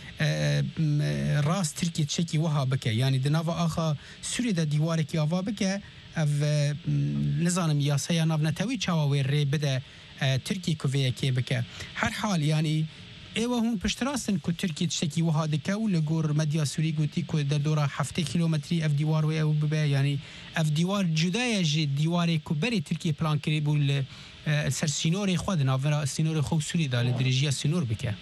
راست ترکیه چکی وها بکه یعنی دناوا آخا سوری دا دیواره کی آوا بکه اف نظام یاسه یا ناو نتوی چاوی ری بده ترکیه کویه کی بکه هر حال یعنی ایوه هم پشتراستن که ترکیه چکی وها دکه و لگور مدیا سوری گوتی که در دوره هفته کیلومتری اف دیوار و او ببه یعنی اف دیوار جدای جی دیواره که بری ترکیه پلان کری بول سر سینوری خود ناورا سینور خوب سوری داره درجه سینور بکه.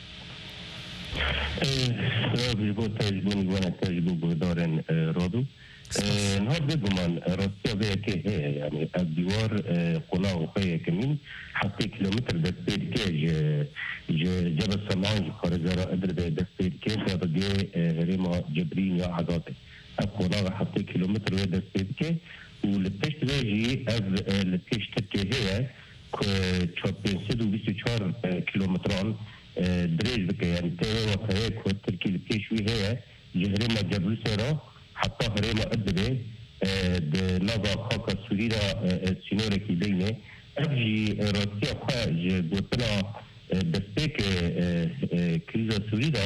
تجربه تجربه می‌گویند تجربه بردارن رادو. نهار بگمان راستی به که هی یعنی از دیوار قلا و خیلی کمین هفته کیلومتر دست پیر که ج جبل سماج خارجه را ادر به دست پیر که تا دیگه ریما جبرین یا عاداته. از قلا هفته کیلومتر و دست پیر که ولتشت وجهي از لتشت تهيه كتشوبين سدو بيسو چهار كيلومتران دريج بك يعني تهيه وخيه كتركي لتشوي هي جهريما جبل سيرا حتى هريما أدبه نظا خاكا سوريرا سينورا كي دينه أبجي راسيا خواج بوطنا دستيك كريزا سوريرا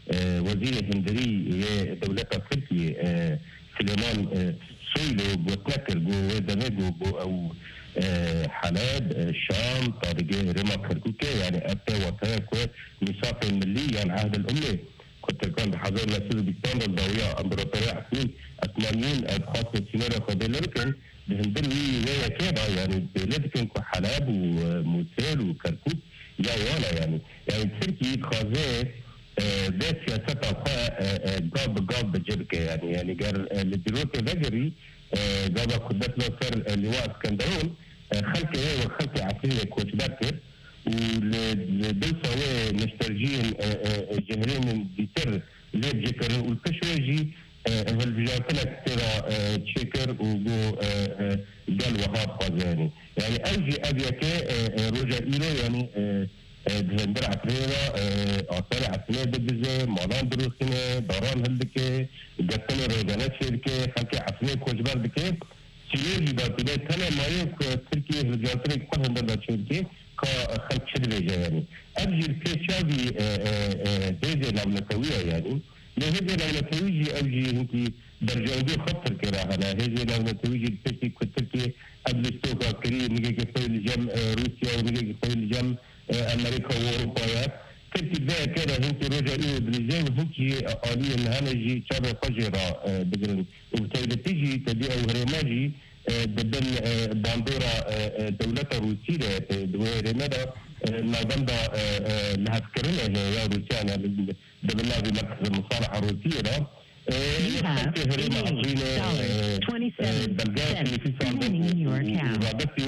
وزير هندري دولة تركيا سليمان سويلو بوتنكر جو دمجو بو أو حلب الشام طارقة رما كركوكة يعني أبتا وطاك وميثاق الملي يعني عهد الأمة كنت كان بحضر مسؤول بيستان الضوية أمبراطورية عثمانية عثمانيين خاصة سيناريو قبيل لكن بهندروي ويا كده يعني بلادكن كحلب وموسيل وكركوك يا ولا يعني يعني تركي خازه ده سياسات الخاء قاب قاب بجبكة يعني يعني قال الدروكة بجري قاب قدت نصر اللواء اسكندرون خلق ايه وخلق عقلية كوش باكر ولدوسة ويه نشترجين جهرين بيتر ليه جكر والبشويجي هالبجاتنا كتيرا تشكر وقو قال وهاب خازاني يعني أوجي أبيكي رجع إيرو يعني بهندر عفريرا آثار عفريرا دبزة مالان دروخينة داران هلدكي قتل رجالات شركة خلق عفريرا كوجبار دكي سيلي جباتي تنا مايوك تركي رجالتنا كل هندر دا شركة كخلق شدريجة يعني أبجي البيشاوي هيجي نعملتوية يعني لهذا لو نتويجي أوجي هنتي درجة خطر كراها لا هذا لو نتويجي البيشي كتركي قبل السوق كريم نيجي كفايل جم روسيا ونيجي كفايل جم أمريكا وأوروبا تركي بقى كده هنتي رجع إيه بالزاي وهنتي آلية الهنجي شابة فجرة بدرن وبالتالي تيجي تبيع وهرماجي دبل باندورا دولة روسية دوية رمضة نوفمبر لها فكرنا يا روسيانا دبلنا بمركز المصالحة الروسية ده هرمة عطينا بلغات اللي في صندوق وغادتي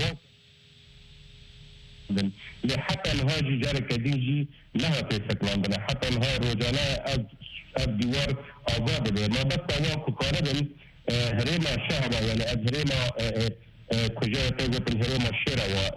حتى نهاجي جارة كديجي لها تيسك لندن حتى نهار رجانا الدوار آباد ما بس تواقع قاربا هرمة شهرة يعني هرمة كجاية تيجة الهرمة الشيرة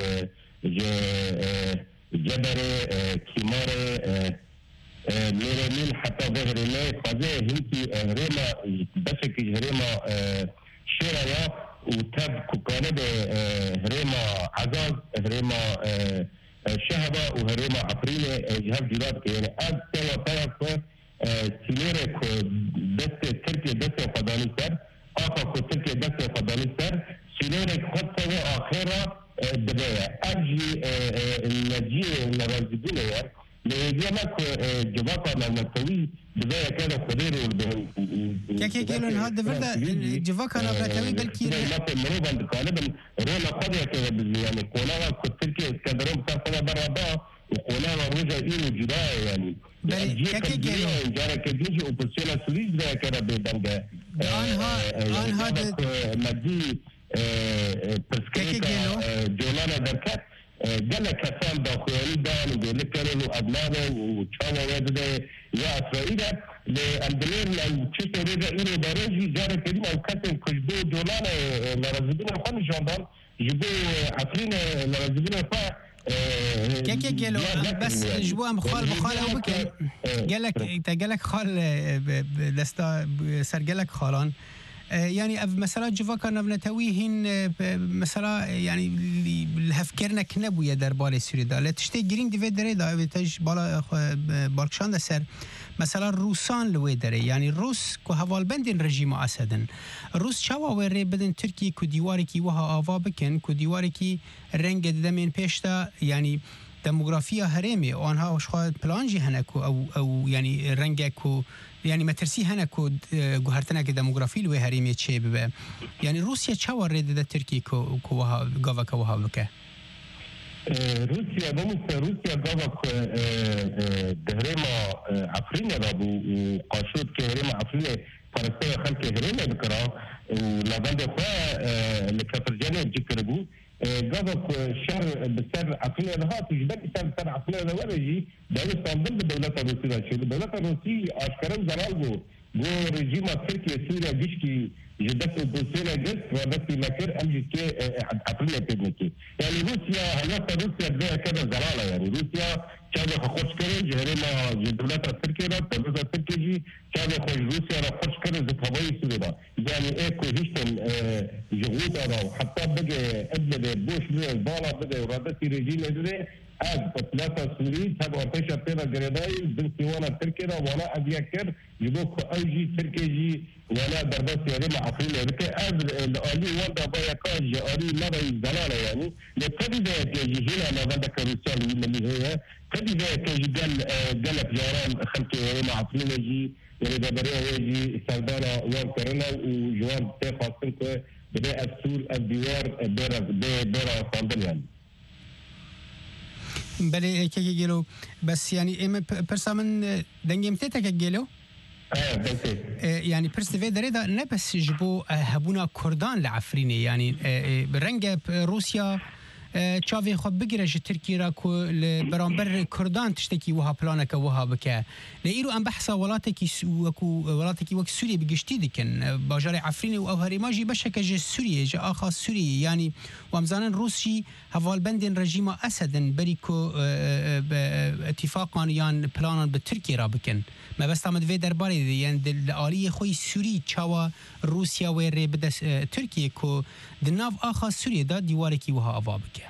جبرة كيمارة ميرمين حتى ظهر الله خذاه هنتي هرمة بس كي هرمة شيرة وتاب كوكانة هرمة عزاز هرمة شهبة وهرمة عفرينة جهاز جلاد يعني أب توا طرف سيلورك دست تركيا دست قدانيستر آخر تركيا دست قدانيستر سيلورك خطة آخرة دبايا أرجي النجية النرازدين يعني لجمك جباطة نمتوي دبايا كانوا خدير والبهم كي كيلون هذا فردا جباكا نمتوي بلكي مثل مروبا غالبا رولا قضية كده يعني قولاها كتركي كدرهم سرطنة برابا وقولاها رجع إيه وجداء يعني كي كيلون جارة كديجي وبسيلا سوريز بها كده بدنجا آن هذا مدي تسكيكا جولانا دركات قال لك كسان داخلي دان وقال لك كانوا أبنائه وتشاوا وده يا إسرائيل لأندلير لو تشتري رجع إلى درجة جارة كريمة وكتن كشبو جولانا لرزقنا خان جاندان جبو عفرين لرزقنا فا كي كي قالوا بس جبوها مخال مخال أو بكي قال لك قال لك خال دستا سر قال لك خالان يعني مثلا جوكا نبنتويهن مثلا يعني الهفكرنا كنبويا دربار سوريا دا لا تشتي جرين دي فيدري دا تاج بالا بالكشان سر مثلا روسان لوي دري يعني الروس كو هوال بندين رجيم اسدن الروس شوا وري بدن تركي كو ديواري كي وها افا بكن كو ديواري كي رنگ دمن بيشتا يعني ديموغرافيا هرمي وانها وش خاد بلانجي هناكو او او يعني رنگكو يعني مترسي هناكو جوهرتنا كديموغرافي لو هرمي تشي ببا يعني روسيا تشاور ريد دا تركي كو كو وها غافا وها بك روسيا بمس روسيا غافا دهرما عفرين رابو وقاشوت كهرما عفرين فلسطين خلق هرما بكرا ولابد خا لكفرجاني بجكربو قضت شر بالسر عقلية لها تجبر سر سر عقلية لها ورجي دولة ضمن الدولة الروسية شو الدولة الروسية أشكرهم زرالبو جو رجيم تركيا سوريا جيشكي جدت بوسينا جست ودت لكر أمجد كي عقلية تبنكي يعني روسيا هلوسة روسيا بها كذا زرالة يعني روسيا شابه خوش كرن جهرما الدولة التركية الدولة التركية شابه خوش روسيا خوش كرن زتهباي سوريا يعني ايكو هيشتن جهود أو حتى بقى أدلة بوش بقى بالا بقى ورادتي رجيم أدلة از ثلاثة سوري تبع تشا تيرا جريداي بنسيوانا تركيا ولا أبيكر يبوك أوجي تركيجي ولا دربس يعني مع أفريقيا بك از الآلي واندا بايكاج آلي مرة زلالة يعني لكذي ده تيجي هنا ما بدك روسيا اللي هي كذي ده تيجي قال قالك جاران خلك يعني مع أفريقيا جي يعني ده بريه يجي سردارة وان كرنا وجوان تخاصم كه بدأ السور الدوار دورة دورة خاندل يعني بله که گلو بس یعنی ام پرسامن دنگم ته تک گلو يعني برسفي دريدا نبس جبو هبونا كردان لعفريني يعني برنجة روسيا تشافي خو بگیره ج ترکیه را کو برانبر کردان تشتکی وها پلانک وها بک لیرو ام بحثا ولاتی وکو ولاتی وک سوریه بگشتی دکن باجار عفرین و اوهری ماجی بشک ج سوریه ج آخا سوریه يعني وامزانن روسي هوال بندن رژیم اسدن بریکو اتفاقان یان پلانان به ترکیه را بکن ما بس تامد وی درباره یعنی دل آلی خوی سوری چاوا روسیا و ری بدس ترکیه کو دناف آخا سوریه دا دیواره کی وها آوا بکن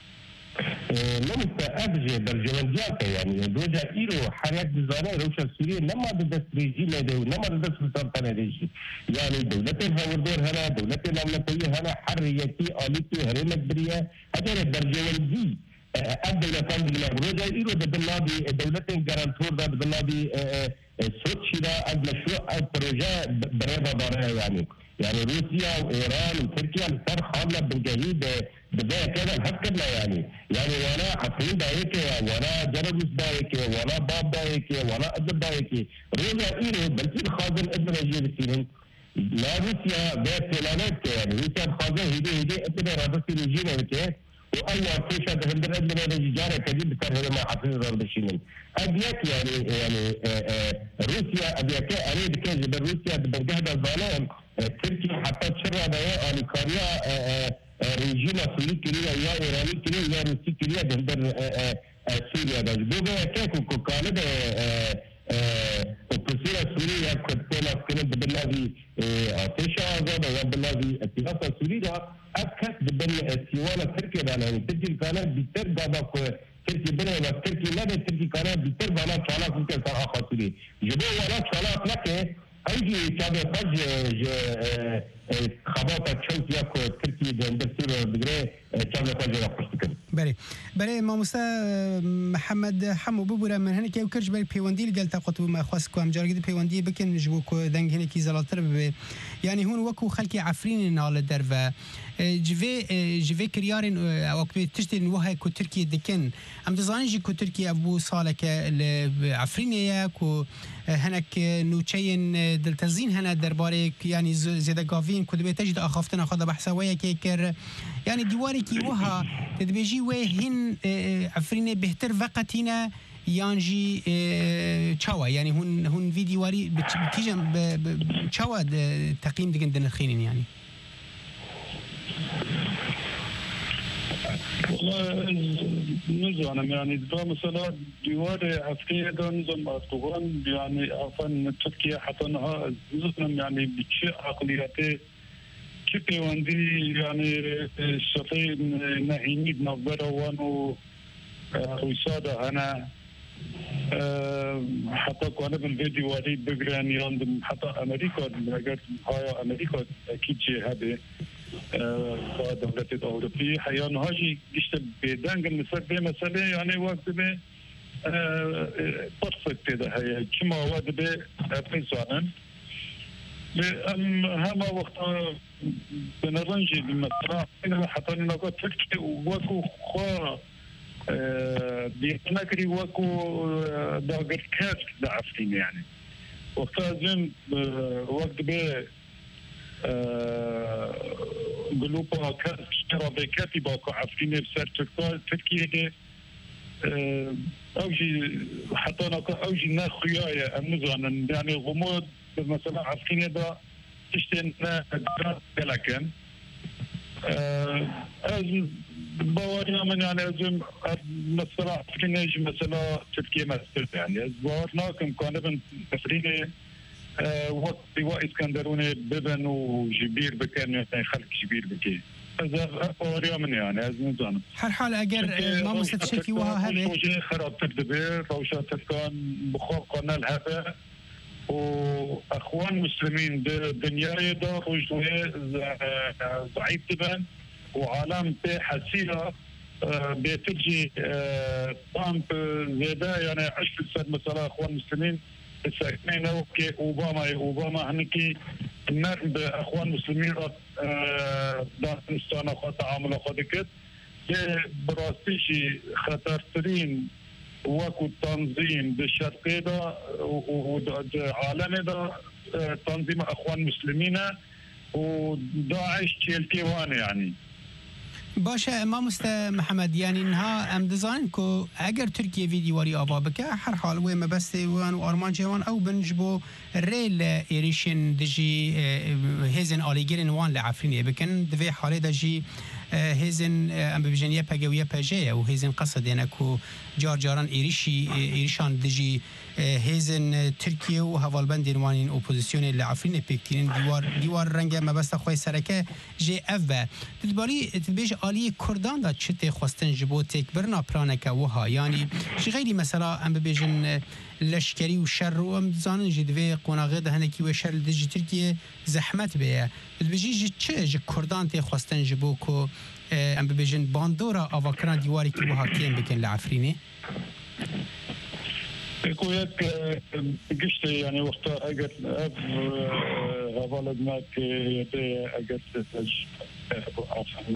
لم تأبجي بالجوانجات يعني دوجا إيرو حريات بزارة روشة سوريا لما بدأت ريجي لديه ولما بدأت سلطان ريجي يعني دولة الهوردور هنا دولة الأمنية هنا حريتي آليتي هرمت بريا هذا بالجوانجي الدولة كان بالروجا إيرو بالنادي دولة جارانتور ده بالنادي سوتشي ده المشروع البروجا بريبا دارها يعني يعني روسيا وإيران وتركيا صار خاملة بالجهيد بداية كذا هكذا يعني يعني ولا عقلين دايك ولا جربوس دايك ولا باب دايك ولا أدب دايك روزا إيرو بلكي خازن ابن رجيب السيرين لا روسيا بيت سلانات يعني روسيا خازن هيدي هيدي ابن رادسي رجينا بك وأول فيشة هندر ابن رجيب جارة كذب بتر هذا ما حفظ رادسينين أبيك يعني يعني روسيا أبيك أريد كذب روسيا بالجهد الظالم تركيا حتى تشرع ده أمريكا رژیم سوری کلیه یا ایرانی کلیه یا روسی کلیه در سوریا داشت بوده که کوکانه ده اپوزیسیا سوری یا کتلا کنه ببلادی آتش آزاد یا ببلادی اتفاق سوری دا اکثر ببل سیوان ترکیه دانه ترکیه کانه بیشتر دادا کو ترکیه بره و ترکیه نده ترکیه کانه بیشتر بالا چالا کنه که آخا سوری جبه والا چالا نکه أيدي كذا خج خباطة تشوف ياكو تركي دندسير بجري كذا خج راقصتكن. بله بله ما مسا محمد حمو ببورا من هنا كيو كرج بل بيوندي قال تقطو ما خاص كو امجار قد بيوندي بكن جبوكو دنگ هنا كي زلاتر يعني هون وكو خلقي عفرين نال درفا جوي جوي كريارن او تشتي وها كو تركي دكن ام دزانجي كو تركي ابو صالك عفرينيا كو هناك نوچين دلتزين هنا درباري يعني زيادة قافين كد بيتجد أخافتنا خذ بحثا ويا كيكر يعني ديواري كي وها تدبيجي وين عفرينة بهتر وقتنا يانجي تشاوا يعني هون هون فيديواري بتيجي تشاوا تقييم دقن دنخينين يعني والله نظام يعني ده مثلا ديوار عسكرية ده نظام أفغان يعني أفن تركيا حتى نها نظام يعني بشيء عقليته كيف يواندي يعني الشفي نهيني بنظرة وانو وسادة أنا حتى كنا بالفيديو واري بجران ياندم حتى أمريكا أجر هاي أمريكا أكيد شيء هذا دولة الأوروبية حيان هاجي جشت بدنگ المسألة مسألة يعني وقت به فرصة كده هي كما وقت به بيزانن لأن هما وقت بنرنجي بالمسألة إنما حتى نقول تركي وكو خا بيتنكري وكو داغر كات دعفتين يعني وقت أزين وقت به قلوبها كشترى بكاتي باكو عفرين بسر تركيا دي أوجي حتى ناكو أوجي ناخيايا أمنزانا يعني غموض مثلا عفرين دا تشتين لكن أزم باورنا من يعني أزم مثلا عفرين مثلا تركيا مثل يعني أزبارنا كم كان ابن عفرين وقت سواء اسكندروني ببن وجبير بكان يعني خلق جبير بكي أوريا من يعني از نظام هر حال اگر ما مستشفی وها هبه وجه خراب تدبير روشات كان بخوف قناه الهبه واخوان مسلمين دنيا دا رجوه ضعيف تبان وعالم حسيره بتجي طامب زياده يعني عشرة سنة مثلا اخوان مسلمين ساكنين اوكي اوباما اوباما هنكي النار باخوان مسلمين دافنستان اخوات تعامل اخوات كت براستيشي خطرترين وكو تنظيم بالشرقي دا وعالمي دا تنظيم اخوان مسلمين وداعش تشيلكيوان يعني باشه ما مست محمد يعني انها ام دزاين كو اگر تركيا في ديواري ابا بك هر حال وين ما بس وان وارمان جوان او بنجبو الريل ايريشن دجي هيزن اليجرين وان لعفرين بكن دفي حاله دجي هيزن ام بجنيه باجويه باجيه او هيزن قصد يعني كو جار جاران ايريشي ايريشان دجي هيزن تركيا وهوالبند وانين اوبوزيسيون لعفرين بكتين ديوار ديوار رنگ ما بس خوي سركه جي اف تدباري تبيج آلی کردان دا چته خواستن جبو تک برنا پرانکه وها یعنی چی غیری مثلا ام ببیجن لشکری و شر و ام زانن جدوی قناغه ده هنکی و شر دجی ترکیه زحمت بیه ببیجی جی چه جی کردان تی خواستن جبو که ام ببیجن باندورا آواکران دیواری که وها کیم بکن لعفرینه كويت قشت يعني وقت اجت اب غالب ماك يدي اجت عفوا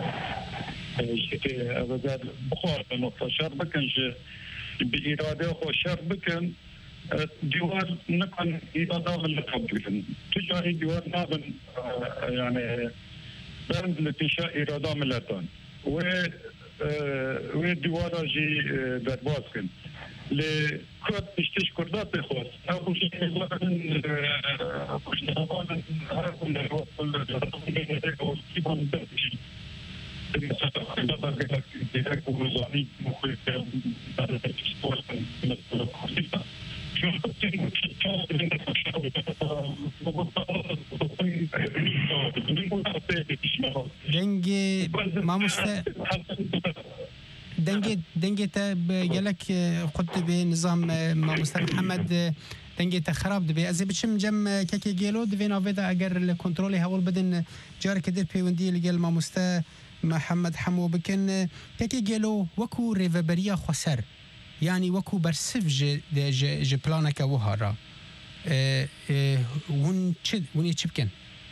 جيتي ابدا بخار نقطه شر بكن باراده خو شر بكن ديوار نكون اراده من القبل تجاري ديوار نابن يعني بند لتشاء اراده من لتون و و ديوار جي درباسكن لكرد تشتش كردات خاص أو شيء مثلا كشتابان هرقل الوصل أو كيفان تمشي دنگی ما مست دنگی دنگی تا بجلك خد بنظام ما مستر محمد دنگی تا خراب دبی از بچم جم ککی گلو دوی ناویدا اگر الکنترل هول بدن جار کدر پیوندی لگل ما مست محمد حمو بکن ککی گلو وکو ریوبریا خسر يعني وكو برسف ج ج ج بلانك وهارا ون شد ون يشبكن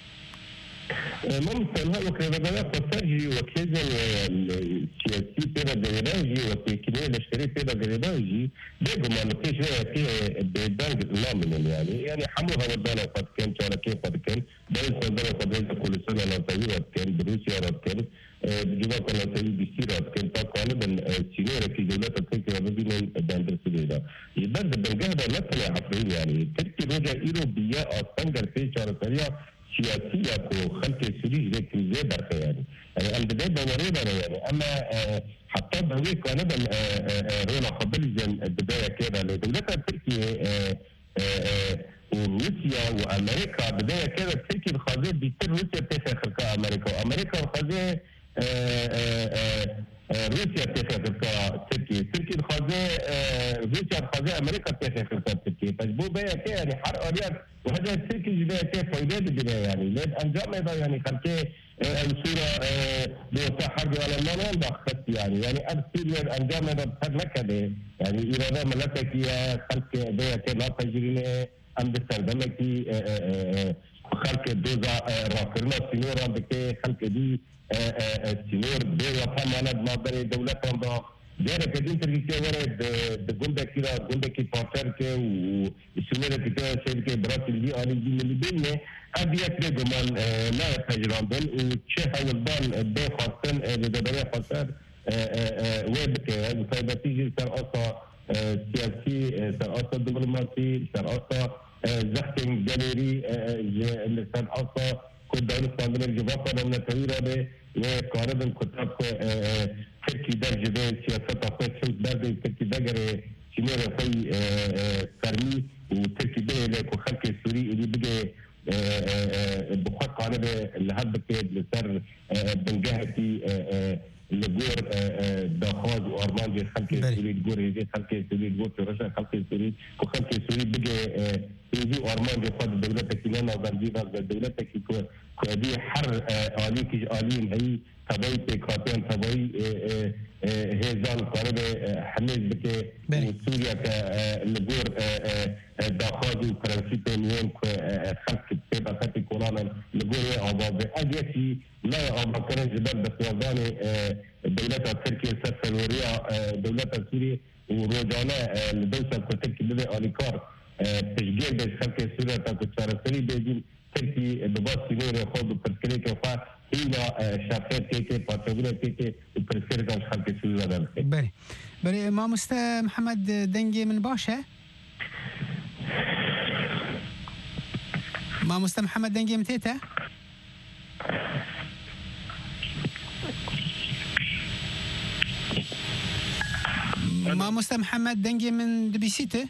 ممكن هذا كذا قصدي وكذا السياسي ترى جريجي وكذا الاشتري ترى جريجي ده ما نقيش في بدرجة نامن يعني يعني حموها ودانا قد كان شاركي قد كان بس ودانا قد كان كل سنة لا تغيير كان بروسيا كان بجوا كنا تيجي بيصير كان تقالبا سينيرة في دولة تركيا بدين باندر سيدا يبدأ بالجهة مثلا عفرين يعني تركي رجع إيروبية أصلاً في شاركية سياسية كو خلق سوري ذيك زي بركة يعني يعني البداية دورينا يعني أما حتى بهوي كاندا رونا قبل زي البداية كده لدولة تركيا وروسيا وأمريكا بداية كده تركيا الخازي بيصير روسيا تفخر أمريكا وأمريكا الخازي روسيا تفخر تركيا تركيا الخازي روسيا الخازي أمريكا تفخر تركيا فجبو بيا كده يعني حرق أرياد وهذا التركي جدا كيف فايدة جدا يعني لأن أنجام هذا يعني خلقه الصورة بوسع حرب على المنام بأخذت يعني يعني أبسير أنجام هذا بحر لكده يعني إرادة ملكك يا خلق بيا كده لا تجرين أم بستخدمك خلق دوزا رافرنا سنورا بكي خلق دي سنور بيا فماند مادر دولة عندها جارة كدين تركيا ورد دقوندا كده قوندا كي بارتر كي وسنورة كده شيء كي براسل دي آلي دي من الدنيا أبي أكره جمان لا تجران بن وشيء هالبان ده خاصن لدبرية خاصر وين بكي وطيب تيجي سر أصلا سياسي سر أصلا دبلوماسي سر أصلا زختن جاليري سر أصلا كل دولة صندوق الجبهة من التغيير به وقارب الكتاب تركي درجة به سياسة أخوة شمس درجة تركي دقر سنورة في فرمي وتركي به لك وخلق السوري اللي بقى بخوة قارب اللي هاد بكي لسر بنجهتي لجور داخاز وارمان جي خلق سوري جور هذي خلق سوري جور ترشا خلق سوري وخلق سوري بقى هذي وارمان جي قاد الدولة كيلانا وغنجينا الدولة كي كودي حر آلي كي آلين هي تبعي تكاتين تبعي هزان قارب حميد بك سوريا كالجور داخاز وكرنسيبينيين خلق تبع خلق كورانا لجور عباب أجيتي لا أبغى كرن جبال بس وضعني دولة تركيا سفروريا دولة سوريا وروجانا الدولة كتركي بدأ أليكار تشجيع بس خلق سوريا تكسر سوري بيجين تركي بباص سنين خود وبرسكري كفا هنا شافات كيكي باتوغرا كيكي وبرسكري كان خلق سوريا ده. بري بري ما مست محمد دنجي من باشا ما مست محمد دنجي متيته ما مست محمد دنجي من دبيسيته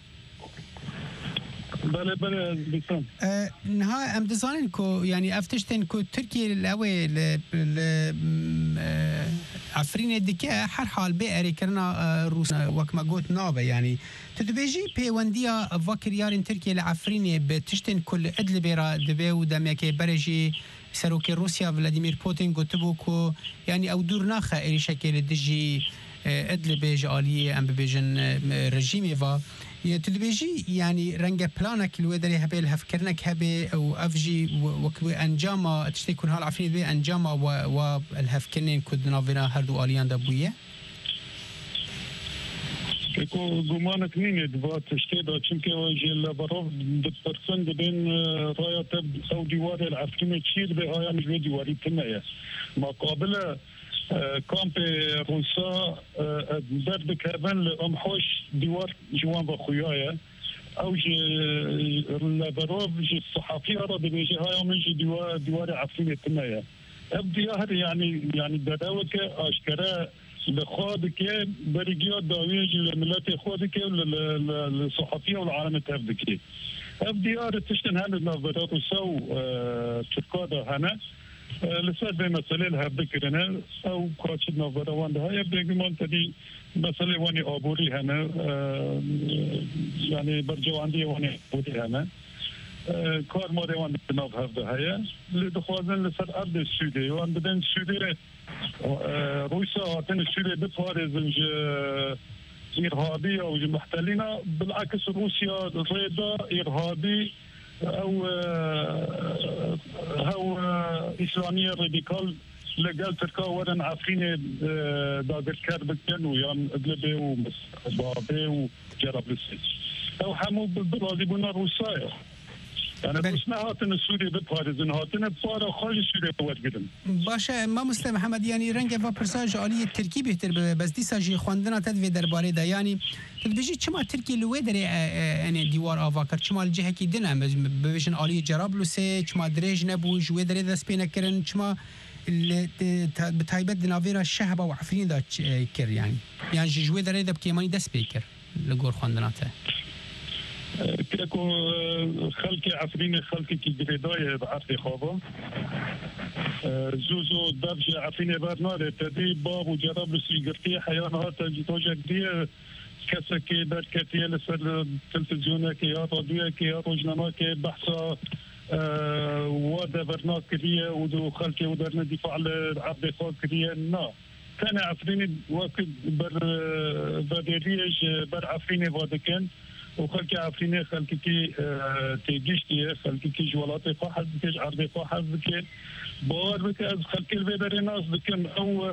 بله بله بيسان أه نها ام دزانن كو يعني افتشتن كو تركيا الاوي ل عفرين دكه هر حال بيري كرنا روس وكما قلت نابه يعني تدبيجي بيونديا فكر يارن تركيا العفرين بتشتن كل ادلبيرا دبي ودمك برجي سروك روسيا فلاديمير بوتين قلتبو كو يعني او دور ناخه اي شكل دجي ادلبيج اليه ام بيجن رجيمي فا تدبيجي يعني رنجة بلانك الودري هبي الهفكرنك هبي او افجي وكوي انجاما تشتكون هالعفرين بي انجاما والهفكرنين كدنا فينا هردو اليان دبويه كو گمانك نینه دوات اشتدا چونکه واجه لبراف دپرسند بین رایت او دیوار العفرین چیر به آیا مجوی دیواری تنه مقابل کامپ روسا درد کردن لامحوش دیوار جوان و خویایه او جه لبراف جه الصحافی را دبیجه های من جه دیوار دیوار عفرین تنه ابدیار يعني يعني دراوك اشكرا لخواد كي بريجيا داويج لملات خواد كي للصحفيه والعالم تبدكي ابديار تشتن هذا النظرات وسو تركادا هنا لسبب مسألة لها بكرنا او كراتشد نظرة وان ده يبدأ كمان تدي مسألة واني عبوري هنا يعني برجو عندي واني عبوري هنا کار ما روان ناف هفته هیا لدخوازن لسر ارض السودی وان بدن السودی روسا هاتن السودی بفارزن ج ارهابی او ج محتلینا بالعكس روسيا ريدا ارهابي او او اسلاميه راديكال لقال تركا ورن عفرين داغر كربكن ويان ادلبي ومصابي وجرابلسي او حمو بالراضي بنا روسيا يعني بس ما هاتن السوري بفارزن هاتن بفارة خارج السوري بوجدن باشه ما مسلم محمد يعني رنگ و پرساج عالی ترکی بهتر بس دی ساجی خواندن تدوی درباره ده يعني تدبیجی چما ترکی لوی داره یعنی دیوار آواکر چما الجهه کی دنه ببیشن عالی جرابلوسه چما دریج نبو جوی داره دست پینه کرن چما بتایبت دناویرا شهبه و عفرین دا کر يعني يعني جوی داره ده بکیمانی دست پیکر لگور خواندناته كيكو خلقي عفرين خلقي كي بريداية بعرفي خوابا زوزو درجة عفرين برناري تدي باب وجراب لسيقرتي حيانها توجه دي كسا كي بركتية لسر تلفزيونة كي يا راديو كي يا روجنانا كي بحثا وادا برنار كريه ودو خلقي ودرنا دفاع لعبد خواب كريه نا كان عفرين وقت بر بدريج بر عفرين وادكن وخلك عفريني خلك كي تيجيشتي خلك كي جوالات فاحز كي عرض فاحز كي بار بك از خلك البدر ناس بكن او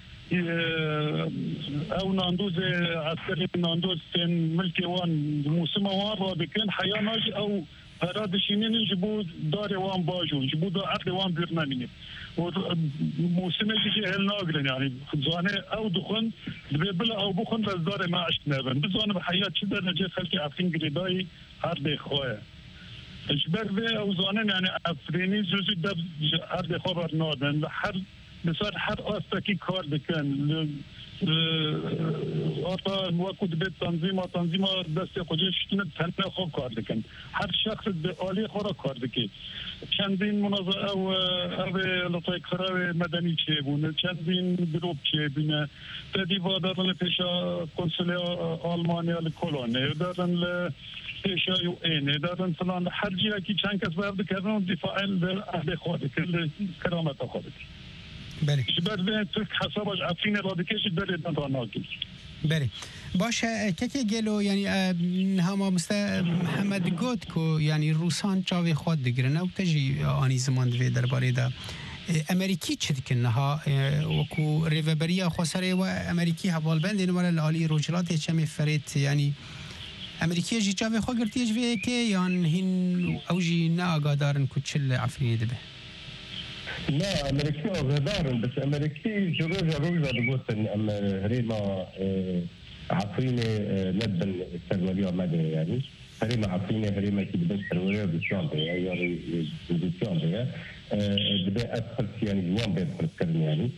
او ناندوز عسكري ناندوز تن ملكي وان موسم وان بكن حياناج او هراد شينين جبو دار وان باجو جبو دار عرض وان برنامج موسم يجي هل ناقرن يعني زانه او دخن بلا او بخن بس دار ما عشنا بن بزانه بحياه شده نجي خلكي عفين قريباي هرد خويا اجبر به او زانه يعني عفريني زوزي دب هرد خبر نادن لحر بصار حر استكي كار بكن آتا وقت به تنظیم تنظیم دست خودش نه تنها خوب کار دکن هر شخص به عالی خورا کار دکی چندین منظمه او او لطای کار مدنی چه بونه چندین گروپ چه بونه تدیوا دارن پیش کنسولیا آلمانیا لکولونه دارن ل پیش یو اینه دارن فلان هر جایی که چند کس باید کردن دفاع اهل خود کل کرامت خود بله بعد به ترک حسابش افرین رادیکش بله داناگی بله باشه که گلو یعنی همه مست محمد گفت که یعنی روسان چاوی خود دیگرن او تجی آنی زمان دوی درباره دا امریکی چه کنه ها وکو ریوبریا خسره و امریکی حوال بند اینو مال عالی روجلات چمی فرید یعنی امریکی جی چاوی خود گرتیش وی که یان هن اوجی نه آگادارن کچل افرین دبه لا امريكي غدارن بس امريكي جروجا روجا بقولن ام هريما عفرينه لبن السروريه مدى يعني هريما عفرينه هريما كي بدش سروريه بشان ده يعني بشان ده بدا ادخل يعني جوان بيدخل يعني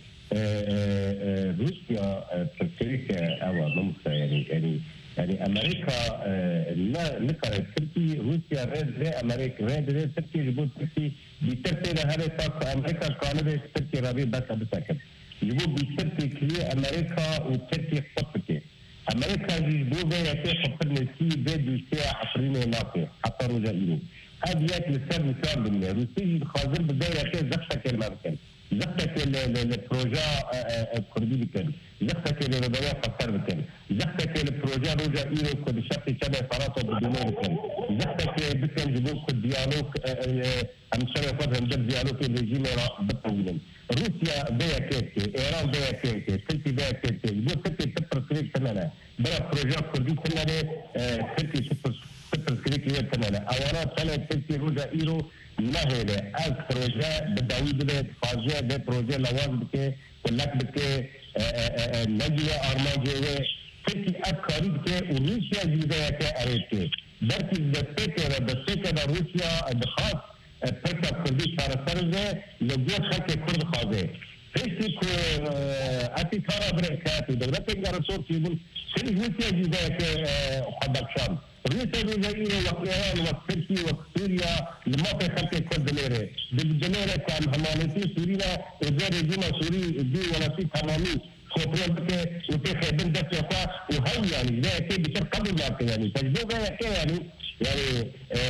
روسيا تركيا او ممكن يعني يعني يعني امريكا لا نقرا تركي روسيا ريد امريكا ريد ريد تركي جبوت تركي بتركي هذا طاق امريكا كاندا تركي رابي بس بسكن يبو بتركي كلي امريكا وتركي خطتك امريكا جبو بيا تخطر نسي بدو سي عفرين ناقي حتى رجالين ابيات لسبب كان من روسيا خازر بدايه زقتك الممكن زقتك البروجا الكردي كان زقتك الرباية قصر كان زقتك البروجا رجع إيرو كد شخص شبه فراسة بدونه كان زقتك بكن جبوك الديالوج أمشار فضل هم ديالوج الرجيم بطولهم روسيا بيا كيكي إيران بيا كيكي تركي بيا كيكي يقول تركي تبر كريك تماما برا بروجا كردي تماما تركي تبر تبر كريك تماما أولا سنة تركي رجع إيرو نهله از پروژه بداوی بده فاجعه به پروژه لواز بکه کلک بکه نجیه آرمانجه و فکر افکاری بکه و روسیا جیده که ارید که برکی دسته که را دسته که در روسیا بخواست پرکا کردی سارسر ده لگوه خلق کرد خوازه فکری که اتی کارا برکات و دولت انگار صورت یبون سری روسیا جیده که خدکشان روسيا الجزائر وإيران وتركيا وسوريا لما في خلق كل دليرة بالدليرة كان همانتي سوريا وزير رجيم سوري دي ولا في تمامي خطرة بك وتخيل دفع فا وهي يعني زي كي بشر قبل ما يعني تجربة يعني يعني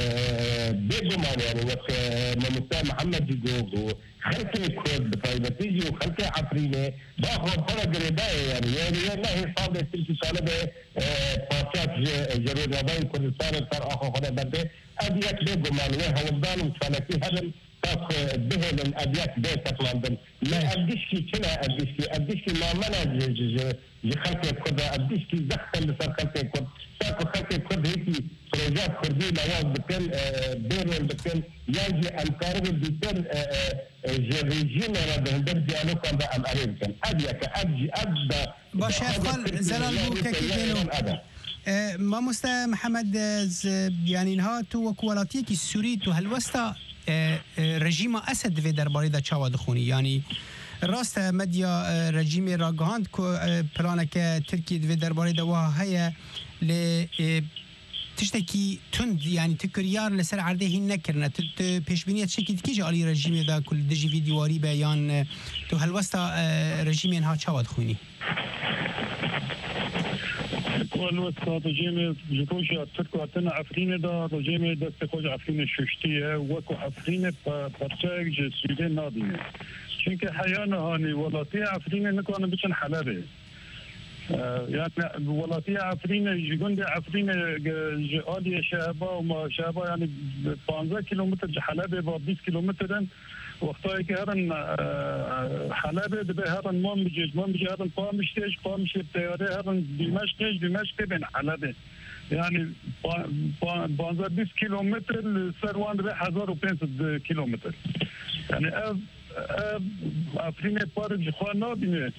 بيجمان يعني وقت ممثل محمد جوجو خلق الكود بطيبتيجي وخلق عفرينه باخذ فرق رداية يعني يعني لا هي صابة تلك سالبة فاتات جرود رباين كردستان صار اخو خدا بده ابيات بيجمان وها وضال وفلكي هذا تاخ بهل الابيات بيت لندن لا اديشكي كنا اديشكي اديشكي ما منع خلق الكود اديشكي زخت اللي صار خلق الكود تاكو خلق الكود هيك بروجات كردي لواز بكل بيرول بكل يجي القارب بيتر جريجين رده هندر ديالو كان ده الأريكان أبيك أبجي أبدا باشه خال زلال بوكا كيلو ما مستا محمد يعني نها تو وكوالاتي كي سوري تو هالوستا رژیم اسد في درباره دا چاوا دخوني يعني راست مديا رژیم راگهاند کو پلانک ترکی في درباره دا وها هيا ل تشتكي تند يعني تكريار لسر عرضه نكرنا بيشبينية شكل كيجي علي رجيم ذا كل دجي فيديواري بيان تو هالوستا رجيم انها تشاود خوني والوستا رجيم جكوش تركو اتنا عفرين دا رجيم دست خوش عفرين ششتيه وكو عفرين برشاك جسودين نادين چونك حيانا هاني ولاتي عفرين نكوانا بچن حلبه يعني ولاتي عفرين جوند عفرين جالي شعبة وما شعبة يعني خمسطعش كيلومتر حلبة و بیست كيلومتر وقتها كهرن حلبة دبي هرن ما بيجي ما بيجي هرن قامش تيج قامش الطيارة هرن دمشق تيج دمشق بين حلبة يعني خمسطعش بیست كيلومتر سروان ده هزار و پانصد كيلومتر يعني اف عفرين بارج خوانا بینه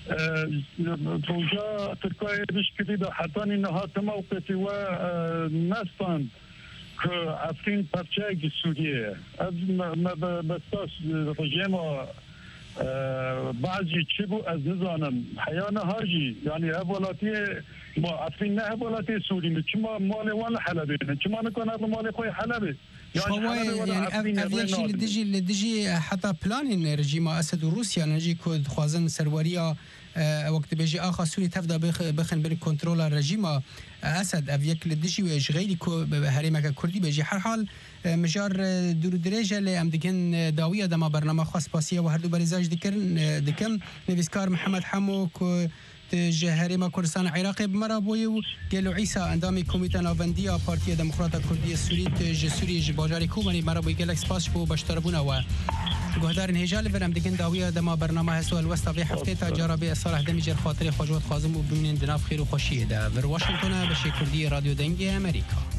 پروژه ترکیه ریش کردید حتی اینها موقعی و نستند که افرین پرچه سوریه از بستاس رژیم بعضی چی بو از نزانم حیان هاجی یعنی اولاتی ما عفین نه اولاتی سوری چما مال وان حلبه چما نکنه مال خوی حلبه يعني يعني افيكشي لدجي لدجي حتى بلان رجيم اسد وروسيا نجي كود خوازن سرواريا وقت بيجي اخا سوري تفدا بخن بين كنترول الرجيم اسد افيك لدجي واشغيلي كو هريمك كردي بيجي هر حال مجار دور درجه اللي ام دكن داويه دما برنامج خاص باسيه وهردو بريزاج دكرن دكم نفيسكار محمد حمو كو هريما كردستان عراقي بمرابوي وقالوا عيسى اندامي كوميتا نافنديا بارتيا ديمقراطا كردية السوري تج سوري جباجاري كوماني مرابوي قال سباس بو باشتربونا و گهدار هجال ورم دگن داویه دما برنامه هسوال وسط في هفته تا جرابي صالح دمیجر خاطر خواجات خازم و بمنین دناف خیر و خوشی ده ور واشنگتن به شکردی رادیو دنگی امریکا